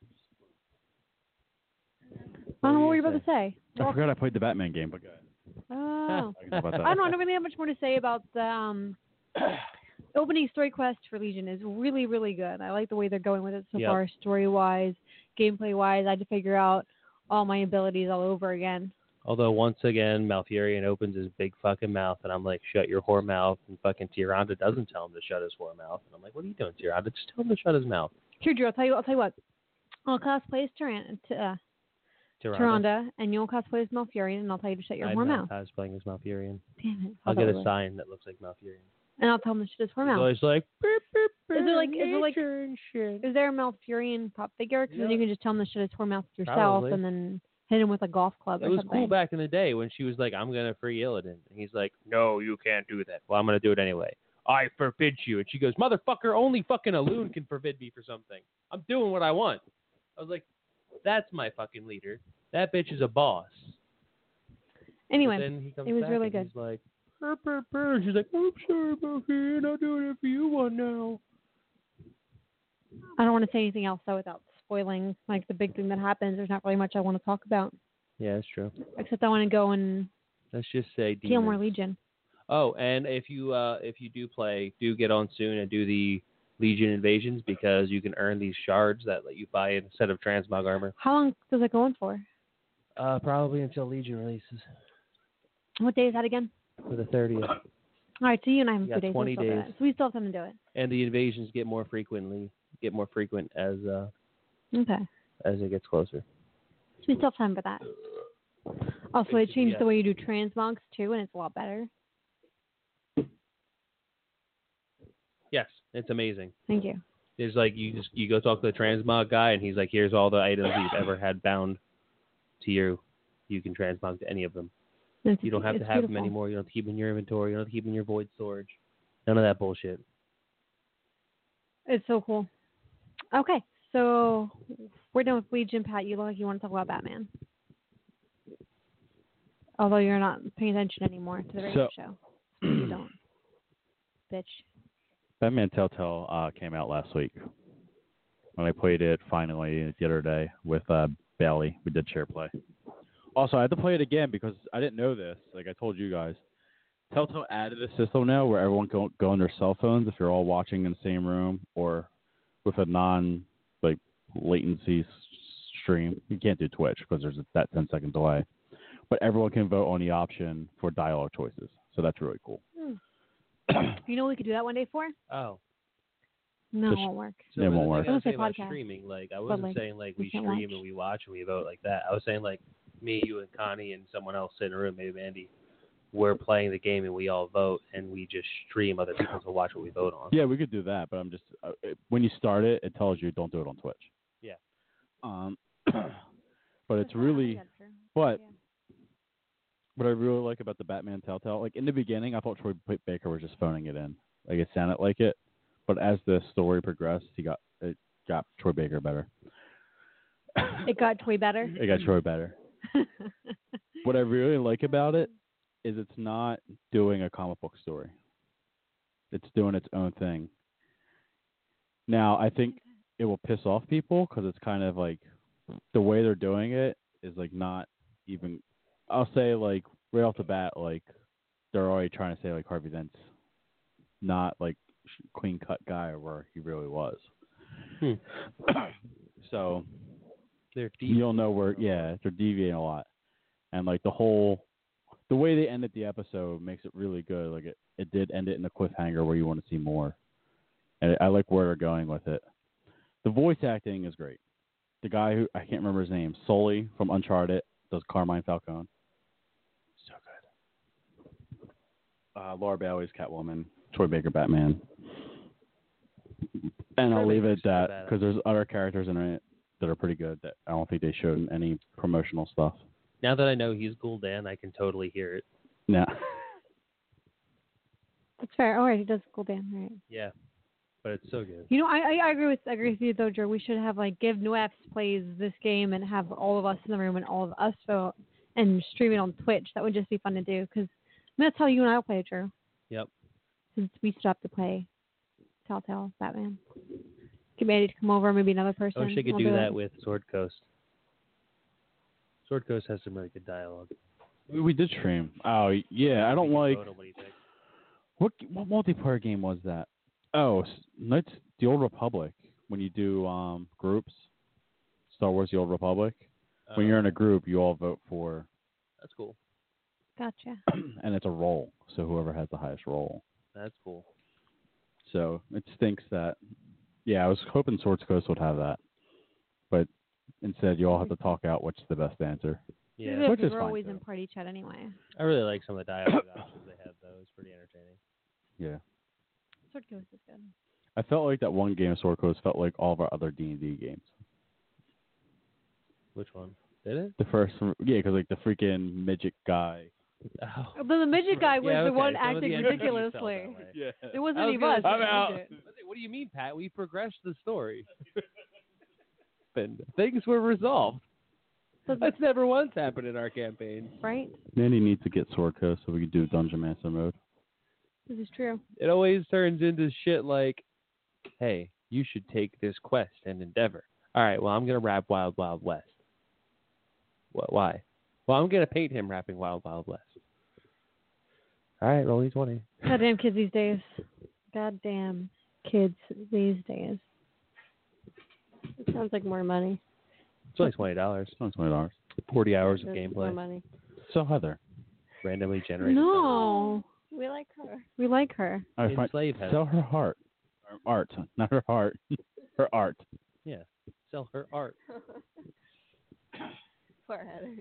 I don't know what were you about to say. I forgot I played the Batman game, but go ahead. Oh. I can talk about that. I don't really have much more to say about the opening story quest for Legion is really, really good. I like the way they're going with it so Yep. far, story-wise, gameplay-wise. I had to figure out all my abilities all over again. Although once again, Malfurion opens his big fucking mouth, and I'm like, shut your whore mouth. And fucking Tyrande doesn't tell him to shut his whore mouth. And I'm like, what are you doing, Tyrande? Just tell him to shut his mouth. Here, Drew, I'll tell you what. I'll cosplay as Tyrande, and you'll cosplay as Malfurion, and I'll tell you to shut your I'm whore not mouth. cosplaying as Malfurion. Damn it. I'll thought get that a was sign that looks like Malfurion. And I'll tell him to shut his whore He's mouth. always like, "Beep, beep, beep, Is it like nature and shit." is there a Malfurion pop figure? Because then Yeah. you can just tell him to shut his whore mouth yourself, Probably. and then hit him with a golf club It or was something. cool back in the day when she was like, I'm going to free Illidan. And he's like, no, you can't do that. Well, I'm going to do it anyway. I forbid you. And she goes, motherfucker, only fucking a loon can forbid me for something. I'm doing what I want. I was like, that's my fucking leader. That bitch is a boss. Anyway, But then he comes it was back really and good. He's like, burr, burr, burr. And she's like, I'm sorry, Malfurion. I'm doing it for you one now. I don't want to say anything else though without spoiling like the big thing that happens. There's not really much I want to talk about Yeah, that's true. except I want to go and Let's just say kill more demons. Legion. Oh, and if you do play, do get on soon and do the Legion invasions because you can earn these shards that let you buy instead of transmog armor. How long does it go on for? Probably until Legion releases What day is that again? for the 30th. All right, so you and I have a You few got days. 20 We'll still do days. that. So we still have time to do it. And the invasions get more frequent Okay. as it gets closer. So we still have time for that. Also, they changed yeah. the way you do transmogs too, and it's a lot better. Yes, it's amazing. Thank you. It's like you go talk to the transmog guy and he's like, here's all the items you've ever had bound to you. You can transmog to any of them. It's, You don't have to it's have them beautiful. anymore. You don't have to keep them in your inventory. You don't have to keep them in your void storage. None of that bullshit. It's so cool. Okay, so we're done with Legion. Pat, you look like you want to talk about Batman. Although you're not paying attention anymore to the radio show. So you don't. Bitch. Batman Telltale came out last week. When I played it finally the other day with Bailey, we did share play. Also, I had to play it again because I didn't know this. Like I told you guys, Telltale added a system now where everyone can go on their cell phones if you're all watching in the same room or with a latency stream. You can't do Twitch because there's that 10-second delay. But everyone can vote on the option for dialogue choices. So that's really cool. You know what we could do that one day for? Oh. No, it Just- won't work. So It the won't thing work. I was I was saying gonna say about podcast. streaming, like I But, wasn't like, saying like we we can't stream watch. and we watch and we vote like that. I was saying like me, you, and Connie and someone else in a room, maybe Andy, we're playing the game and we all vote and we just stream other people to watch what we vote on. Yeah, we could do that, but I'm just when you start it, it tells you don't do it on Twitch. Yeah. But it's really, but what I really like about the Batman Telltale, like in the beginning, I thought Troy Baker was just phoning it in, like it sounded like it, but as the story progressed, it got Troy Baker better. It got way better. It got Troy better. What I really like about it is it's not doing a comic book story. It's doing its own thing. Now, I think it will piss off people because it's kind of like the way they're doing it is like not even. I'll say like right off the bat, like they're already trying to say like Harvey Dent's not like clean cut guy where he really was. So you'll know where. Yeah, they're deviating a lot, and like the way they ended the episode makes it really good. Like it did end it in a cliffhanger where you want to see more, and I like where they're going with it. The voice acting is great. The guy who I can't remember his name, Sully from Uncharted, does Carmine Falcone. So good. Laura Bailey's Catwoman, Troy Baker Batman, and I'll leave it at that because there's other characters in it that are pretty good that I don't think they showed in any promotional stuff. Now that I know he's Gul'dan, I can totally hear it. Yeah. That's fair. All right, he does Gul'dan, right? Yeah, but it's so good. You know, I agree with you though, Joe. We should have like give Nuefs plays this game and have all of us in the room and all of us vote and stream it on Twitch. That would just be fun to do because that's how you and I will play it, Drew. Yep. Since we stopped to play Telltale Batman. Get Mandy to come over, maybe another person. I wish I could do that with Sword Coast. Sword Coast has some really good dialogue. We did stream. Oh yeah, I don't like. What multiplayer game was that? Oh, Knights the Old Republic. When you do groups, Star Wars: The Old Republic. When you're in a group, you all vote for. That's cool. Gotcha. And it's a roll, so whoever has the highest roll. That's cool. So it stinks that. Yeah, I was hoping Swords Coast would have that, but instead you all have to talk out which is the best answer. Yeah, which is we're fine. always in party chat anyway. I really like some of the dialogue options they have, though. It's pretty entertaining. Yeah. Sword Coast is good. I felt like that one game, Sword Coast, felt like all of our other D&D games. Which one? Did it? The first one, yeah, because like the freaking midget guy. Oh. The midget guy was Yeah, the okay. one Some of acting the NPCs felt ridiculously. that way. Yeah. It wasn't I was any of gonna us. say, I'm out. What do you mean, Pat? We progressed the story. And things were resolved. That's never once happened in our campaign. Right? Mandy needs to get Sword Coast so we can do Dungeon Master mode. This is true. It always turns into shit like, hey, you should take this quest and endeavor. All right, well, I'm going to rap Wild Wild West. What? Why? Well, I'm going to paint him rapping Wild Wild West. All right, roll D20. Goddamn kids these days. Goddamn kids these days. It sounds like more money. It's only $20. It's only $20. 40 hours of More gameplay. money. So Heather. Randomly generated. No. We like her. We like her. I find, Enslave Heather. sell her heart. Or art. Not her heart. Her art. Yeah. Sell her art. Poor Heather.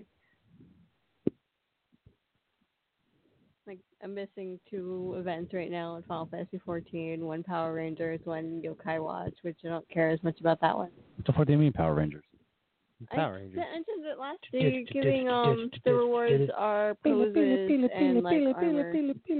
Like, I'm missing 2 events right now in Final Fantasy 14. One Power Rangers, one Yokai Watch, which I don't care as much about that one. What the fuck do you mean Power Rangers? Power Rangers. I mentioned it last week, giving the rewards are poses and like armor.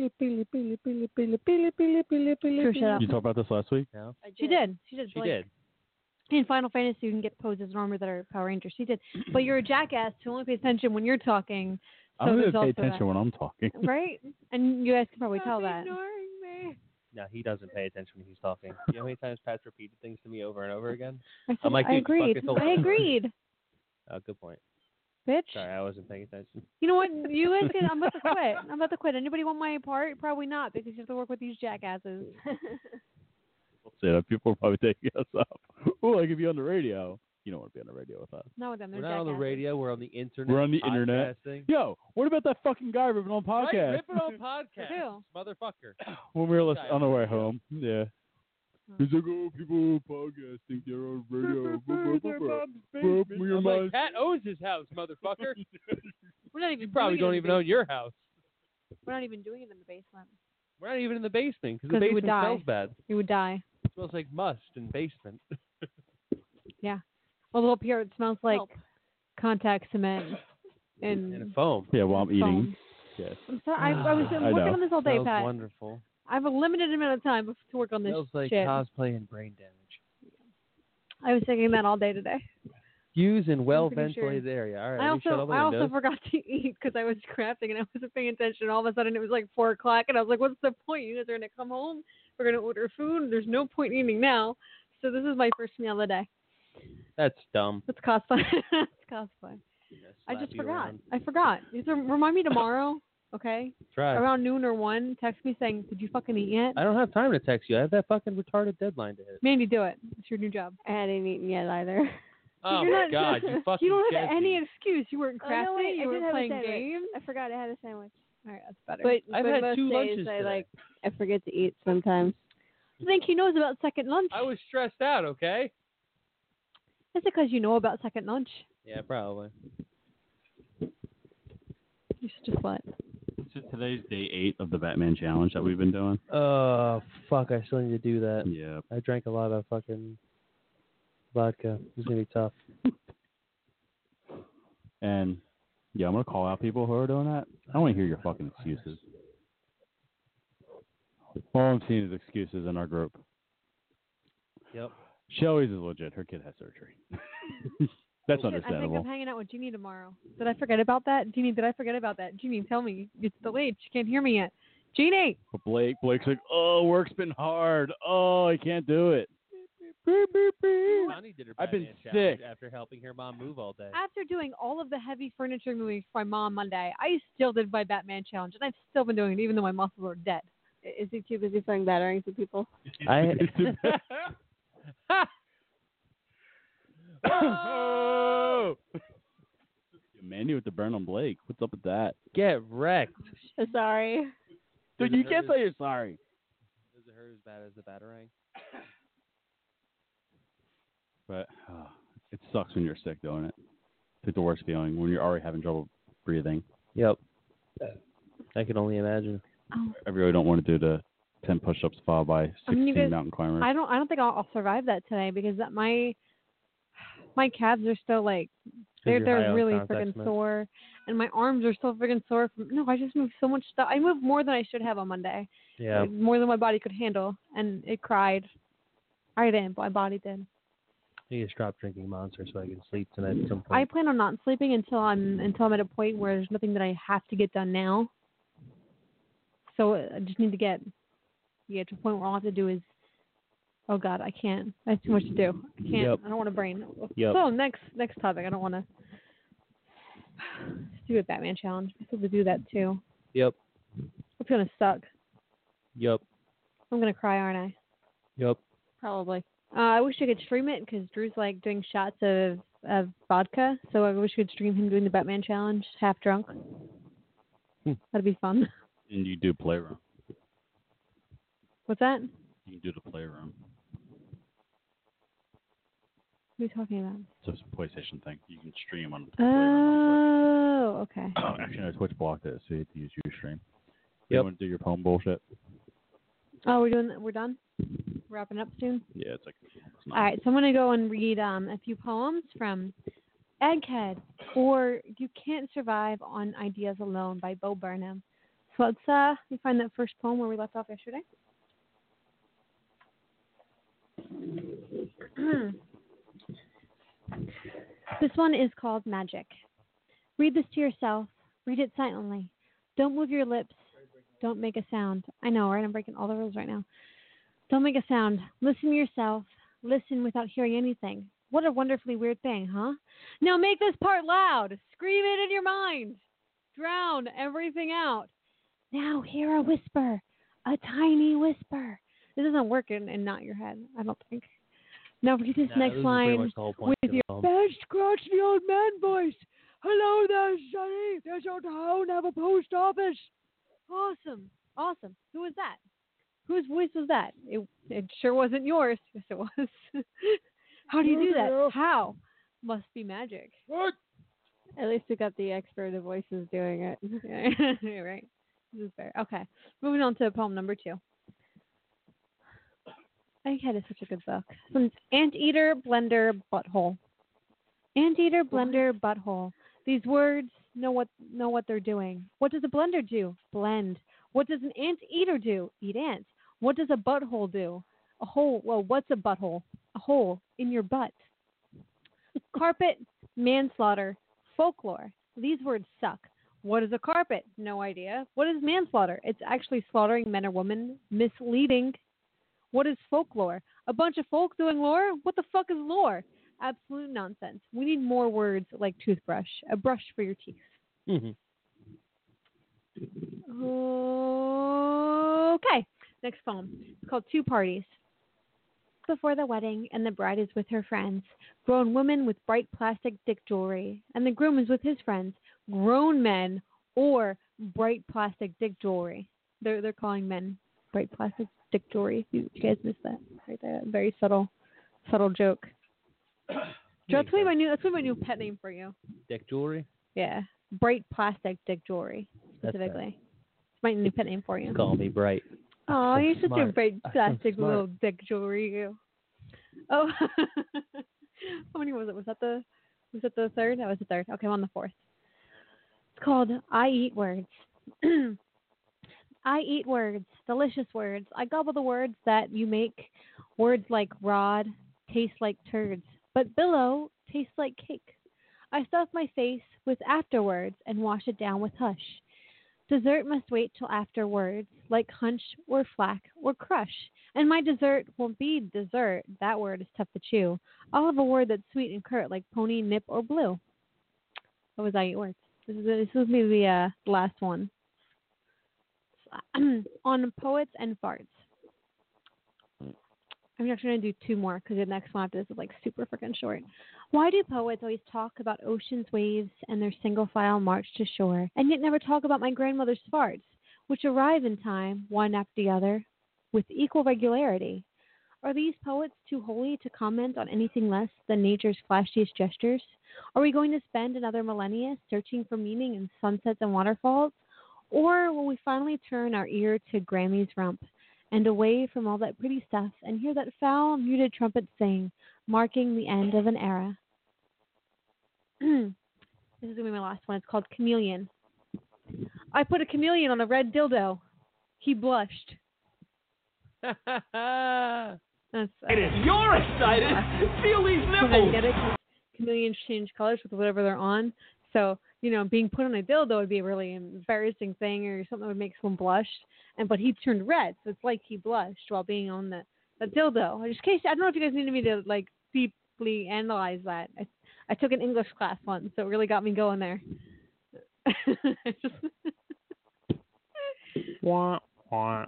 True, shut up. You talked about this last week? No. She did. She She like, did. In Final Fantasy, you can get poses and armor that are Power Rangers. She did. But you're a jackass who only pays attention when you're talking. So I'm going there's to pay also attention that. when I'm talking. Right? And you guys can probably tell that. No, he doesn't pay attention when he's talking. You know how many times Pat's repeated things to me over and over again? I, said, I'm like, I dude, agreed. fucking hold I on. agreed. Oh, good point. Bitch. Sorry, I wasn't paying attention. You know what? You guys can. I'm about to quit. I'm about to quit. Anybody want my part? Probably not, because you have to work with these jackasses. We'll say that people are probably taking us up. Oh, I could be on the radio. You don't want to be on the radio with us. Not with them. They're We're not on the jackasses. radio. We're on the internet. We're on the internet. podcasting. Yo, what about that fucking guy ripping on Right, podcast? ripping on podcast, Who? motherfucker. When we were Guy on our on way radio. home. Yeah. He's like, oh, people on podcast think they're on radio. I'm like, Pat owns his house, motherfucker. We're not even. You probably doing don't it in even the own your house. We're not even doing it in the basement. We're not even in the basement because the 'Cause we would basement die. smells bad. You would die. It smells like must in basement. Yeah. Although up here it smells like Help. contact cement And and foam. Yeah, while I'm eating. foam. Yes. I'm sorry. I was I working know. on this all day, Smells Pat. wonderful. I have a limited amount of time to work on this Smells like shit. cosplay and brain damage. I was thinking that all day today. Use in well pretty sure. ventilated area. All right, I let me shut all also the I also windows. forgot to eat because I was crafting and I wasn't paying attention. All of a sudden it was like 4:00 and I was like, "What's the point? You guys are gonna come home. We're gonna order food. There's no point eating now." So this is my first meal of the day. That's dumb. It's cosplay. It's cosplay. I slap just you forgot. around. I forgot. Remind me tomorrow, okay? Try. Around noon or 1, text me saying, "Did you fucking eat yet?" I don't have time to text you. I have that fucking retarded deadline to hit. Mandy, do it. It's your new job. I hadn't eaten yet either. Oh You're my not, God, you fucking You don't have Jesse. any excuse. You weren't crafting. Oh, no, wait, I you did were have playing a sandwich. games. I forgot I had a sandwich. All right, that's better. But I've but had most 2 days lunches today. I forget to eat sometimes. I think he knows about second lunch. I was stressed out, okay? Is it because you know about second lunch? Yeah, probably. You're such a slut. So today's day 8 of the Batman challenge that we've been doing. Oh, fuck, I still need to do that. Yeah. I drank a lot of fucking vodka. It's going to be tough. And, yeah, I'm going to call out people who are doing that. I don't want to hear your fucking excuses. All I'm seeing is excuses in our group. Yep. Shelly's is legit. Her kid has surgery. That's Shit, I think understandable. I'm hanging out with Jeannie tomorrow. Did I forget about that? Jeannie, did I forget about that? Jeannie, tell me. It's delayed. She can't hear me yet. Jeannie! But Blake's like, oh, work's been hard. Oh, I can't do it. Connie did her I've been Batman challenge sick. after helping her mom move all day. After doing all of the heavy furniture moving for my mom Monday, I still did my Batman challenge, and I've still been doing it even though my muscles are dead. Is he too busy throwing batarangs at people? Oh! Mandy with the burn on Blake. What's up with that? Get wrecked. Sorry. Dude, you can't say you're sorry. Is it hurt as bad as the batarang? But it sucks when you're sick doing it. It's the worst feeling when you're already having trouble breathing. Yep. I can only imagine. Oh. I really don't want to do the 10 push-ups followed by 16 you guys, mountain climbers. I don't think I'll survive that today because my calves are still like they're really freaking sore, and my arms are still freaking sore. I just moved so much stuff. I moved more than I should have on Monday. Yeah. Like, more than my body could handle, and it cried. I didn't, but my body did. I just stop drinking Monster so I can sleep tonight at some point. I plan on not sleeping until I'm at a point where there's nothing that I have to get done now. So I just need to get to a point where all I have to do is, oh God, I can't. I have too much to do. I can't. Yep. I don't want to brain. Yep. So next topic. I don't want to do a Batman challenge. I have to do that too. Yep. It's gonna suck. Yep. I'm gonna cry, aren't I? Yep. Probably. I wish I could stream it because Drew's like doing shots of vodka. So I wish we could stream him doing the Batman challenge, half drunk. That'd be fun. And you do Playroom. What's that? You can do the Playroom. What are you talking about? It's a PlayStation thing. You can stream on the Playroom. Oh, okay. Oh, actually, no, Twitch blocked it, so you have to use Ustream. Yep. You want to do your poem bullshit? Oh, we're done? Wrapping up soon? Yeah, it's like... All right, so I'm going to go and read a few poems from Egghead, or You Can't Survive on Ideas Alone by Bo Burnham. So let's find that first poem where we left off yesterday. This one is called Magic. Read this to yourself. Read it silently. Don't move your lips. Don't make a sound. I know, right? I'm breaking all the rules right now. Don't make a sound. Listen to yourself. Listen without hearing anything. What a wonderfully weird thing, huh? Now make this part loud. Scream it in your mind. Drown everything out. Now hear a whisper. A tiny whisper. This doesn't work in not your head, I don't think. Now read this next line with your best scratchy old man voice. Hello there, Sonny. Does your town have a post office? Awesome. Awesome. Who was that? Whose voice was that? It sure wasn't yours. Yes, it was. How do you do that? How? Must be magic. What? At least we got the expert of voices doing it. Yeah, right. This is fair. Okay. Moving on to poem number 2. Egghead is such a good book. From Anteater, Blender, Butthole. Anteater, Blender, Butthole. These words know what they're doing. What does a blender do? Blend. What does an anteater do? Eat ants. What does a butthole do? A hole. Well, what's a butthole? A hole in your butt. Carpet, manslaughter, folklore. These words suck. What is a carpet? No idea. What is manslaughter? It's actually slaughtering men or women. Misleading. What is folklore? A bunch of folk doing lore? What the fuck is lore? Absolute nonsense. We need more words like toothbrush, a brush for your teeth. Mm-hmm. Okay, next poem. It's called Two Parties. Before the wedding, and the bride is with her friends, grown women with bright plastic dick jewelry, and the groom is with his friends, grown men or bright plastic dick jewelry. They're calling men bright plastic dick jewelry. You guys missed that right there. Very subtle joke. Joe, that's my new pet name for you. Dick jewelry? Yeah, bright plastic dick jewelry specifically. It's my new pet name for you. Call me Bright. Oh, you're such smart. a bright plastic Smart. little dick jewelry. You. Oh, how many was it? Was that the third? That was the third. Okay, I'm on the fourth. It's called I Eat Words. I eat words, delicious words. I gobble the words that you make. Words like rod taste like turds, but billow tastes like cake. I stuff my face with afterwards and wash it down with hush. Dessert must wait till afterwards, like hunch or flack or crush. And my dessert won't be dessert. That word is tough to chew. I'll have a word that's sweet and curt, like pony, nip, or blue. That was I Eat Words. This was maybe the last one. On poets and farts. I'm actually going to do two more because the next one after this is like super freaking short. Why do poets always talk about ocean's waves and their single file march to shore, and yet never talk about my grandmother's farts, which arrive in time, one after the other, with equal regularity? Are these poets too holy to comment on anything less than nature's flashiest gestures? Are we going to spend another millennia searching for meaning in sunsets and waterfalls? Or will we finally turn our ear to Grammy's rump and away from all that pretty stuff and hear that foul, muted trumpet sing, marking the end of an era? This is going to be my last one. It's called Chameleon. I put a chameleon on a red dildo. He blushed. That's, And if you're excited, feel these nipples. I get it. Chameleons change colors with whatever they're on. So, being put on a dildo would be a really embarrassing thing or something that would make someone blush. But he turned red, so it's like he blushed while being on the dildo. Just in case, I don't know if you guys needed me to deeply analyze that. I took an English class once, so it really got me going there. Wah, wah.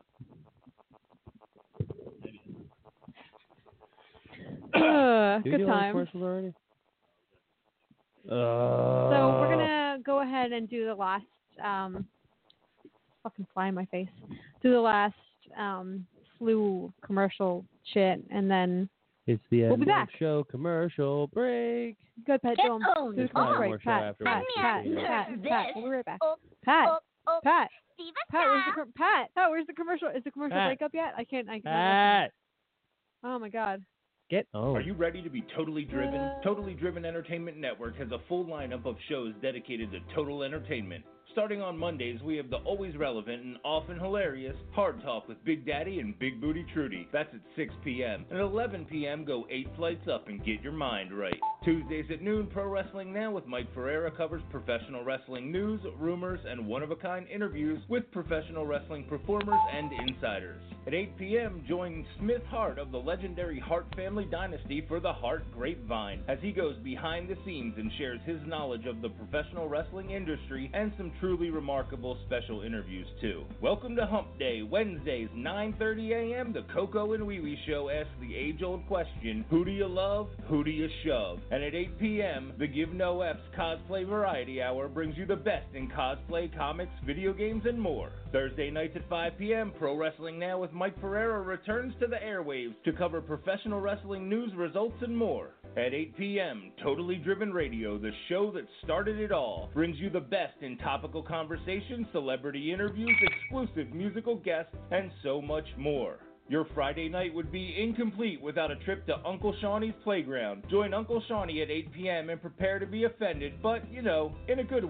Good time. Commercials already? So we're gonna go ahead and do the last fucking fly in my face. Do the last slew commercial shit, and then It's the we'll end be back. of show commercial break. Good, Pat. Do owned. the There's probably commercial more break. show Pat, after Pat, this. Pat, Yeah. Pat. We'll be right back. Oh, Pat, oh, Pat, Steven Pat. Where's Pat. Pat, where's the commercial? Is the commercial Pat. break up yet? I can't. Pat, Oh my God. get on. Are you ready to be totally driven? Totally Driven Entertainment Network has a full lineup of shows dedicated to total entertainment. Starting on Mondays, we have the always relevant and often hilarious Hard Talk with Big Daddy and Big Booty Trudy. That's at 6 p.m. And at 11 p.m., go 8 flights up and get your mind right. Tuesdays at noon, Pro Wrestling Now with Mike Ferreira covers professional wrestling news, rumors, and one-of-a-kind interviews with professional wrestling performers and insiders. At 8 p.m., join Smith Hart of the legendary Hart family dynasty for the Hart Grapevine, as he goes behind the scenes and shares his knowledge of the professional wrestling industry and some truly remarkable special interviews too. Welcome to Hump Day, Wednesdays, 9:30 a.m. The Coco and Wee Wee Show asks the age-old question, who do you love, who do you shove? And at 8 p.m., the Give No F's Cosplay Variety Hour brings you the best in cosplay, comics, video games, and more. Thursday nights at 5 p.m., Pro Wrestling Now with Mike Ferreira returns to the airwaves to cover professional wrestling news, results, and more. At 8 p.m., Totally Driven Radio, the show that started it all, brings you the best in topical conversation, celebrity interviews, exclusive musical guests, and so much more. Your Friday night would be incomplete without a trip to Uncle Shawnee's Playground. Join Uncle Shawnee at 8 p.m. and prepare to be offended, but, in a good way.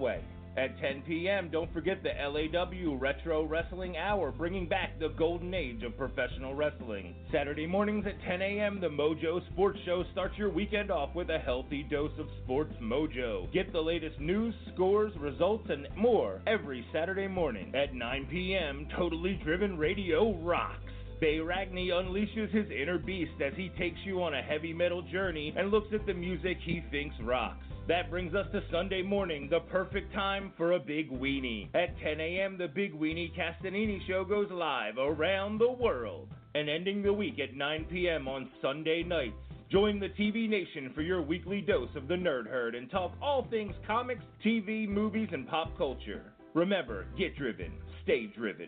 At 10 p.m., don't forget the LAW Retro Wrestling Hour, bringing back the golden age of professional wrestling. Saturday mornings at 10 a.m., the Mojo Sports Show starts your weekend off with a healthy dose of sports mojo. Get the latest news, scores, results, and more every Saturday morning. At 9 p.m., Totally Driven Radio rocks. Bay Ragney unleashes his inner beast as he takes you on a heavy metal journey and looks at the music he thinks rocks. That brings us to Sunday morning, the perfect time for a Big Weenie. At 10 a.m., the Big Weenie Castanini Show goes live around the world. And ending the week at 9 p.m. on Sunday nights. Join the TV Nation for your weekly dose of the Nerd Herd and talk all things comics, TV, movies, and pop culture. Remember, get driven, stay driven.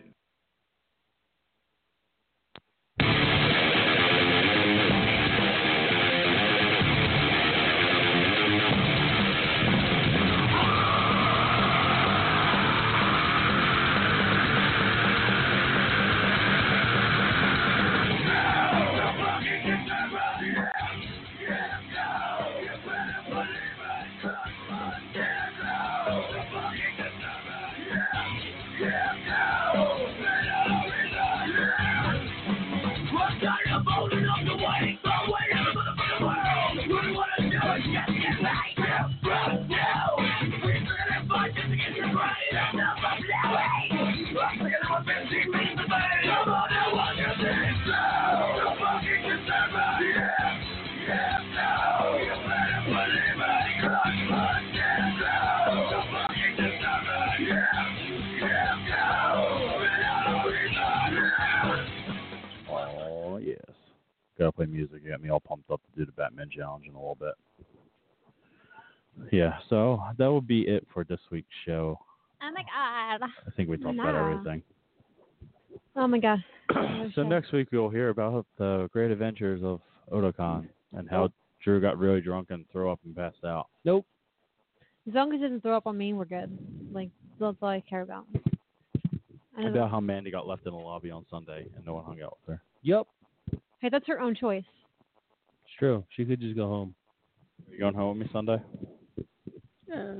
Oh, yes. Gotta play music. You got me all pumped up to do the Batman challenge in a little bit. Yeah, so that will be it for this week's show. Oh my god. I think we talked about everything. Oh my god. So next week we'll hear about the great adventures of Otakon and how Drew got really drunk and threw up and passed out. Nope. As long as it doesn't throw up on me, we're good. Like, that's all I care about. About how Mandy got left in the lobby on Sunday and no one hung out with her. Yep. Hey, that's her own choice. It's true. She could just go home. Are you going home with me Sunday? Yeah.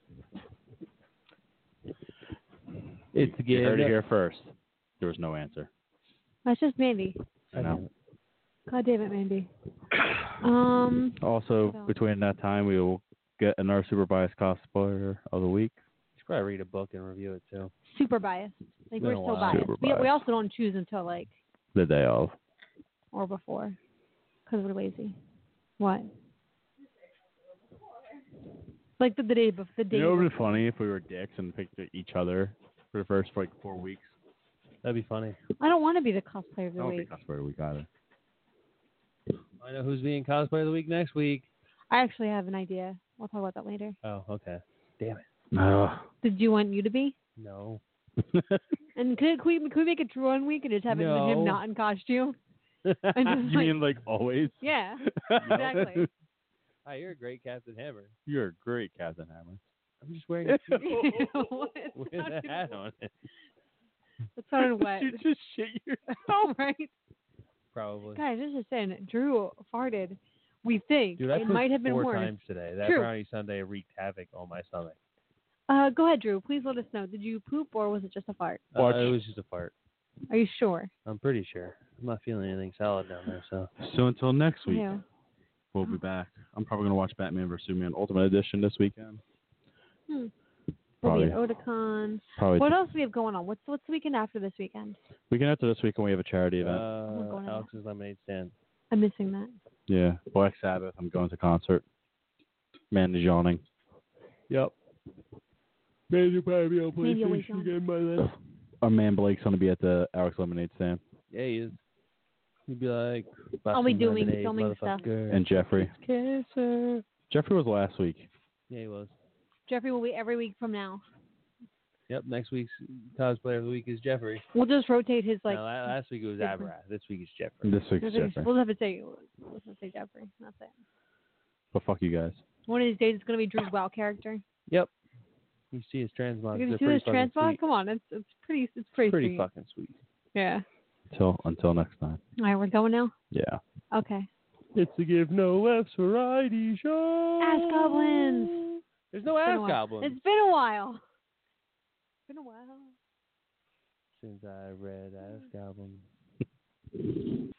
It's You heard it here first. There was no answer. That's just Mandy. I know. God damn it, Mandy. Also, between that time, we will get another Super Bias cosplayer of the week. You should probably read a book and review it, too. Super biased. Like, Been we're a so while. biased. Super We biased. also don't choose until, like, The day of. or before. Because we're lazy. What? Like the day before. The day You know what would be before. funny if we were dicks and picked each other for the first, 4 weeks? That'd be funny. I don't want to be the cosplayer of I the don't week. think cosplayer of the week either. I know who's being cosplayer of the week next week. I actually have an idea. We'll talk about that later. Oh, okay. Damn it. Did you want you to be? No. And could we make it Drew 1 week and just have it No. him not in costume? And just You mean like always? Yeah, exactly. Hi, you're a great Captain Hammer. You're a great Captain Hammer. I'm just wearing a What? with a hat on it. That sounded wet. You just shit yourself. Right? Probably. Guys, this is saying Drew farted. We think Dude, I it pooped might have been 4 worse. times today. That True. brownie sundae wreaked havoc on my stomach. Go ahead, Drew. Please let us know. Did you poop or was it just a fart? It was just a fart. Are you sure? I'm pretty sure. I'm not feeling anything solid down there, so. So until next week, Yeah. we'll be back. I'm probably going to watch Batman vs. Superman Ultimate Edition this weekend. We'll Probably. be at Otakon. Probably. What else do we have going on? What's the weekend after this weekend? Weekend after this weekend, we have a charity event. going to Alex's Lemonade Stand. I'm missing that. Yeah, Black Sabbath. I'm going to concert. Mandy's yawning. Yep. Mandy probably be on Maybe you'll wake up. again by then. Our man Blake's going to be at the Alex Lemonade Stand. Yeah, he is. He'd be like, I'll be "Buy some doing lemonade, filming stuff. motherfucker." And Jeffrey. Kisser. Jeffrey was last week. Yeah, he was. Jeffrey will be every week from now. Yep, next week's cosplayer of the week is Jeffrey. We'll just rotate his like. No, last week it was different- Avarath. This week is Jeffrey. This week's Jeffrey. We'll have to say Jeffrey. That's it. But fuck you guys. One of these days it's gonna be Drew's WoW character. Yep. You see his transmog. You They're see pretty this fucking transmog? sweet. Come on, it's pretty sweet. fucking sweet. Yeah. Until next time. All right, we're going now. Yeah. Okay. It's the Give No F's variety show. Ask Goblins. There's no It's been a Ask while. Goblins. It's been a while. Been a while. Since I read Ask Album.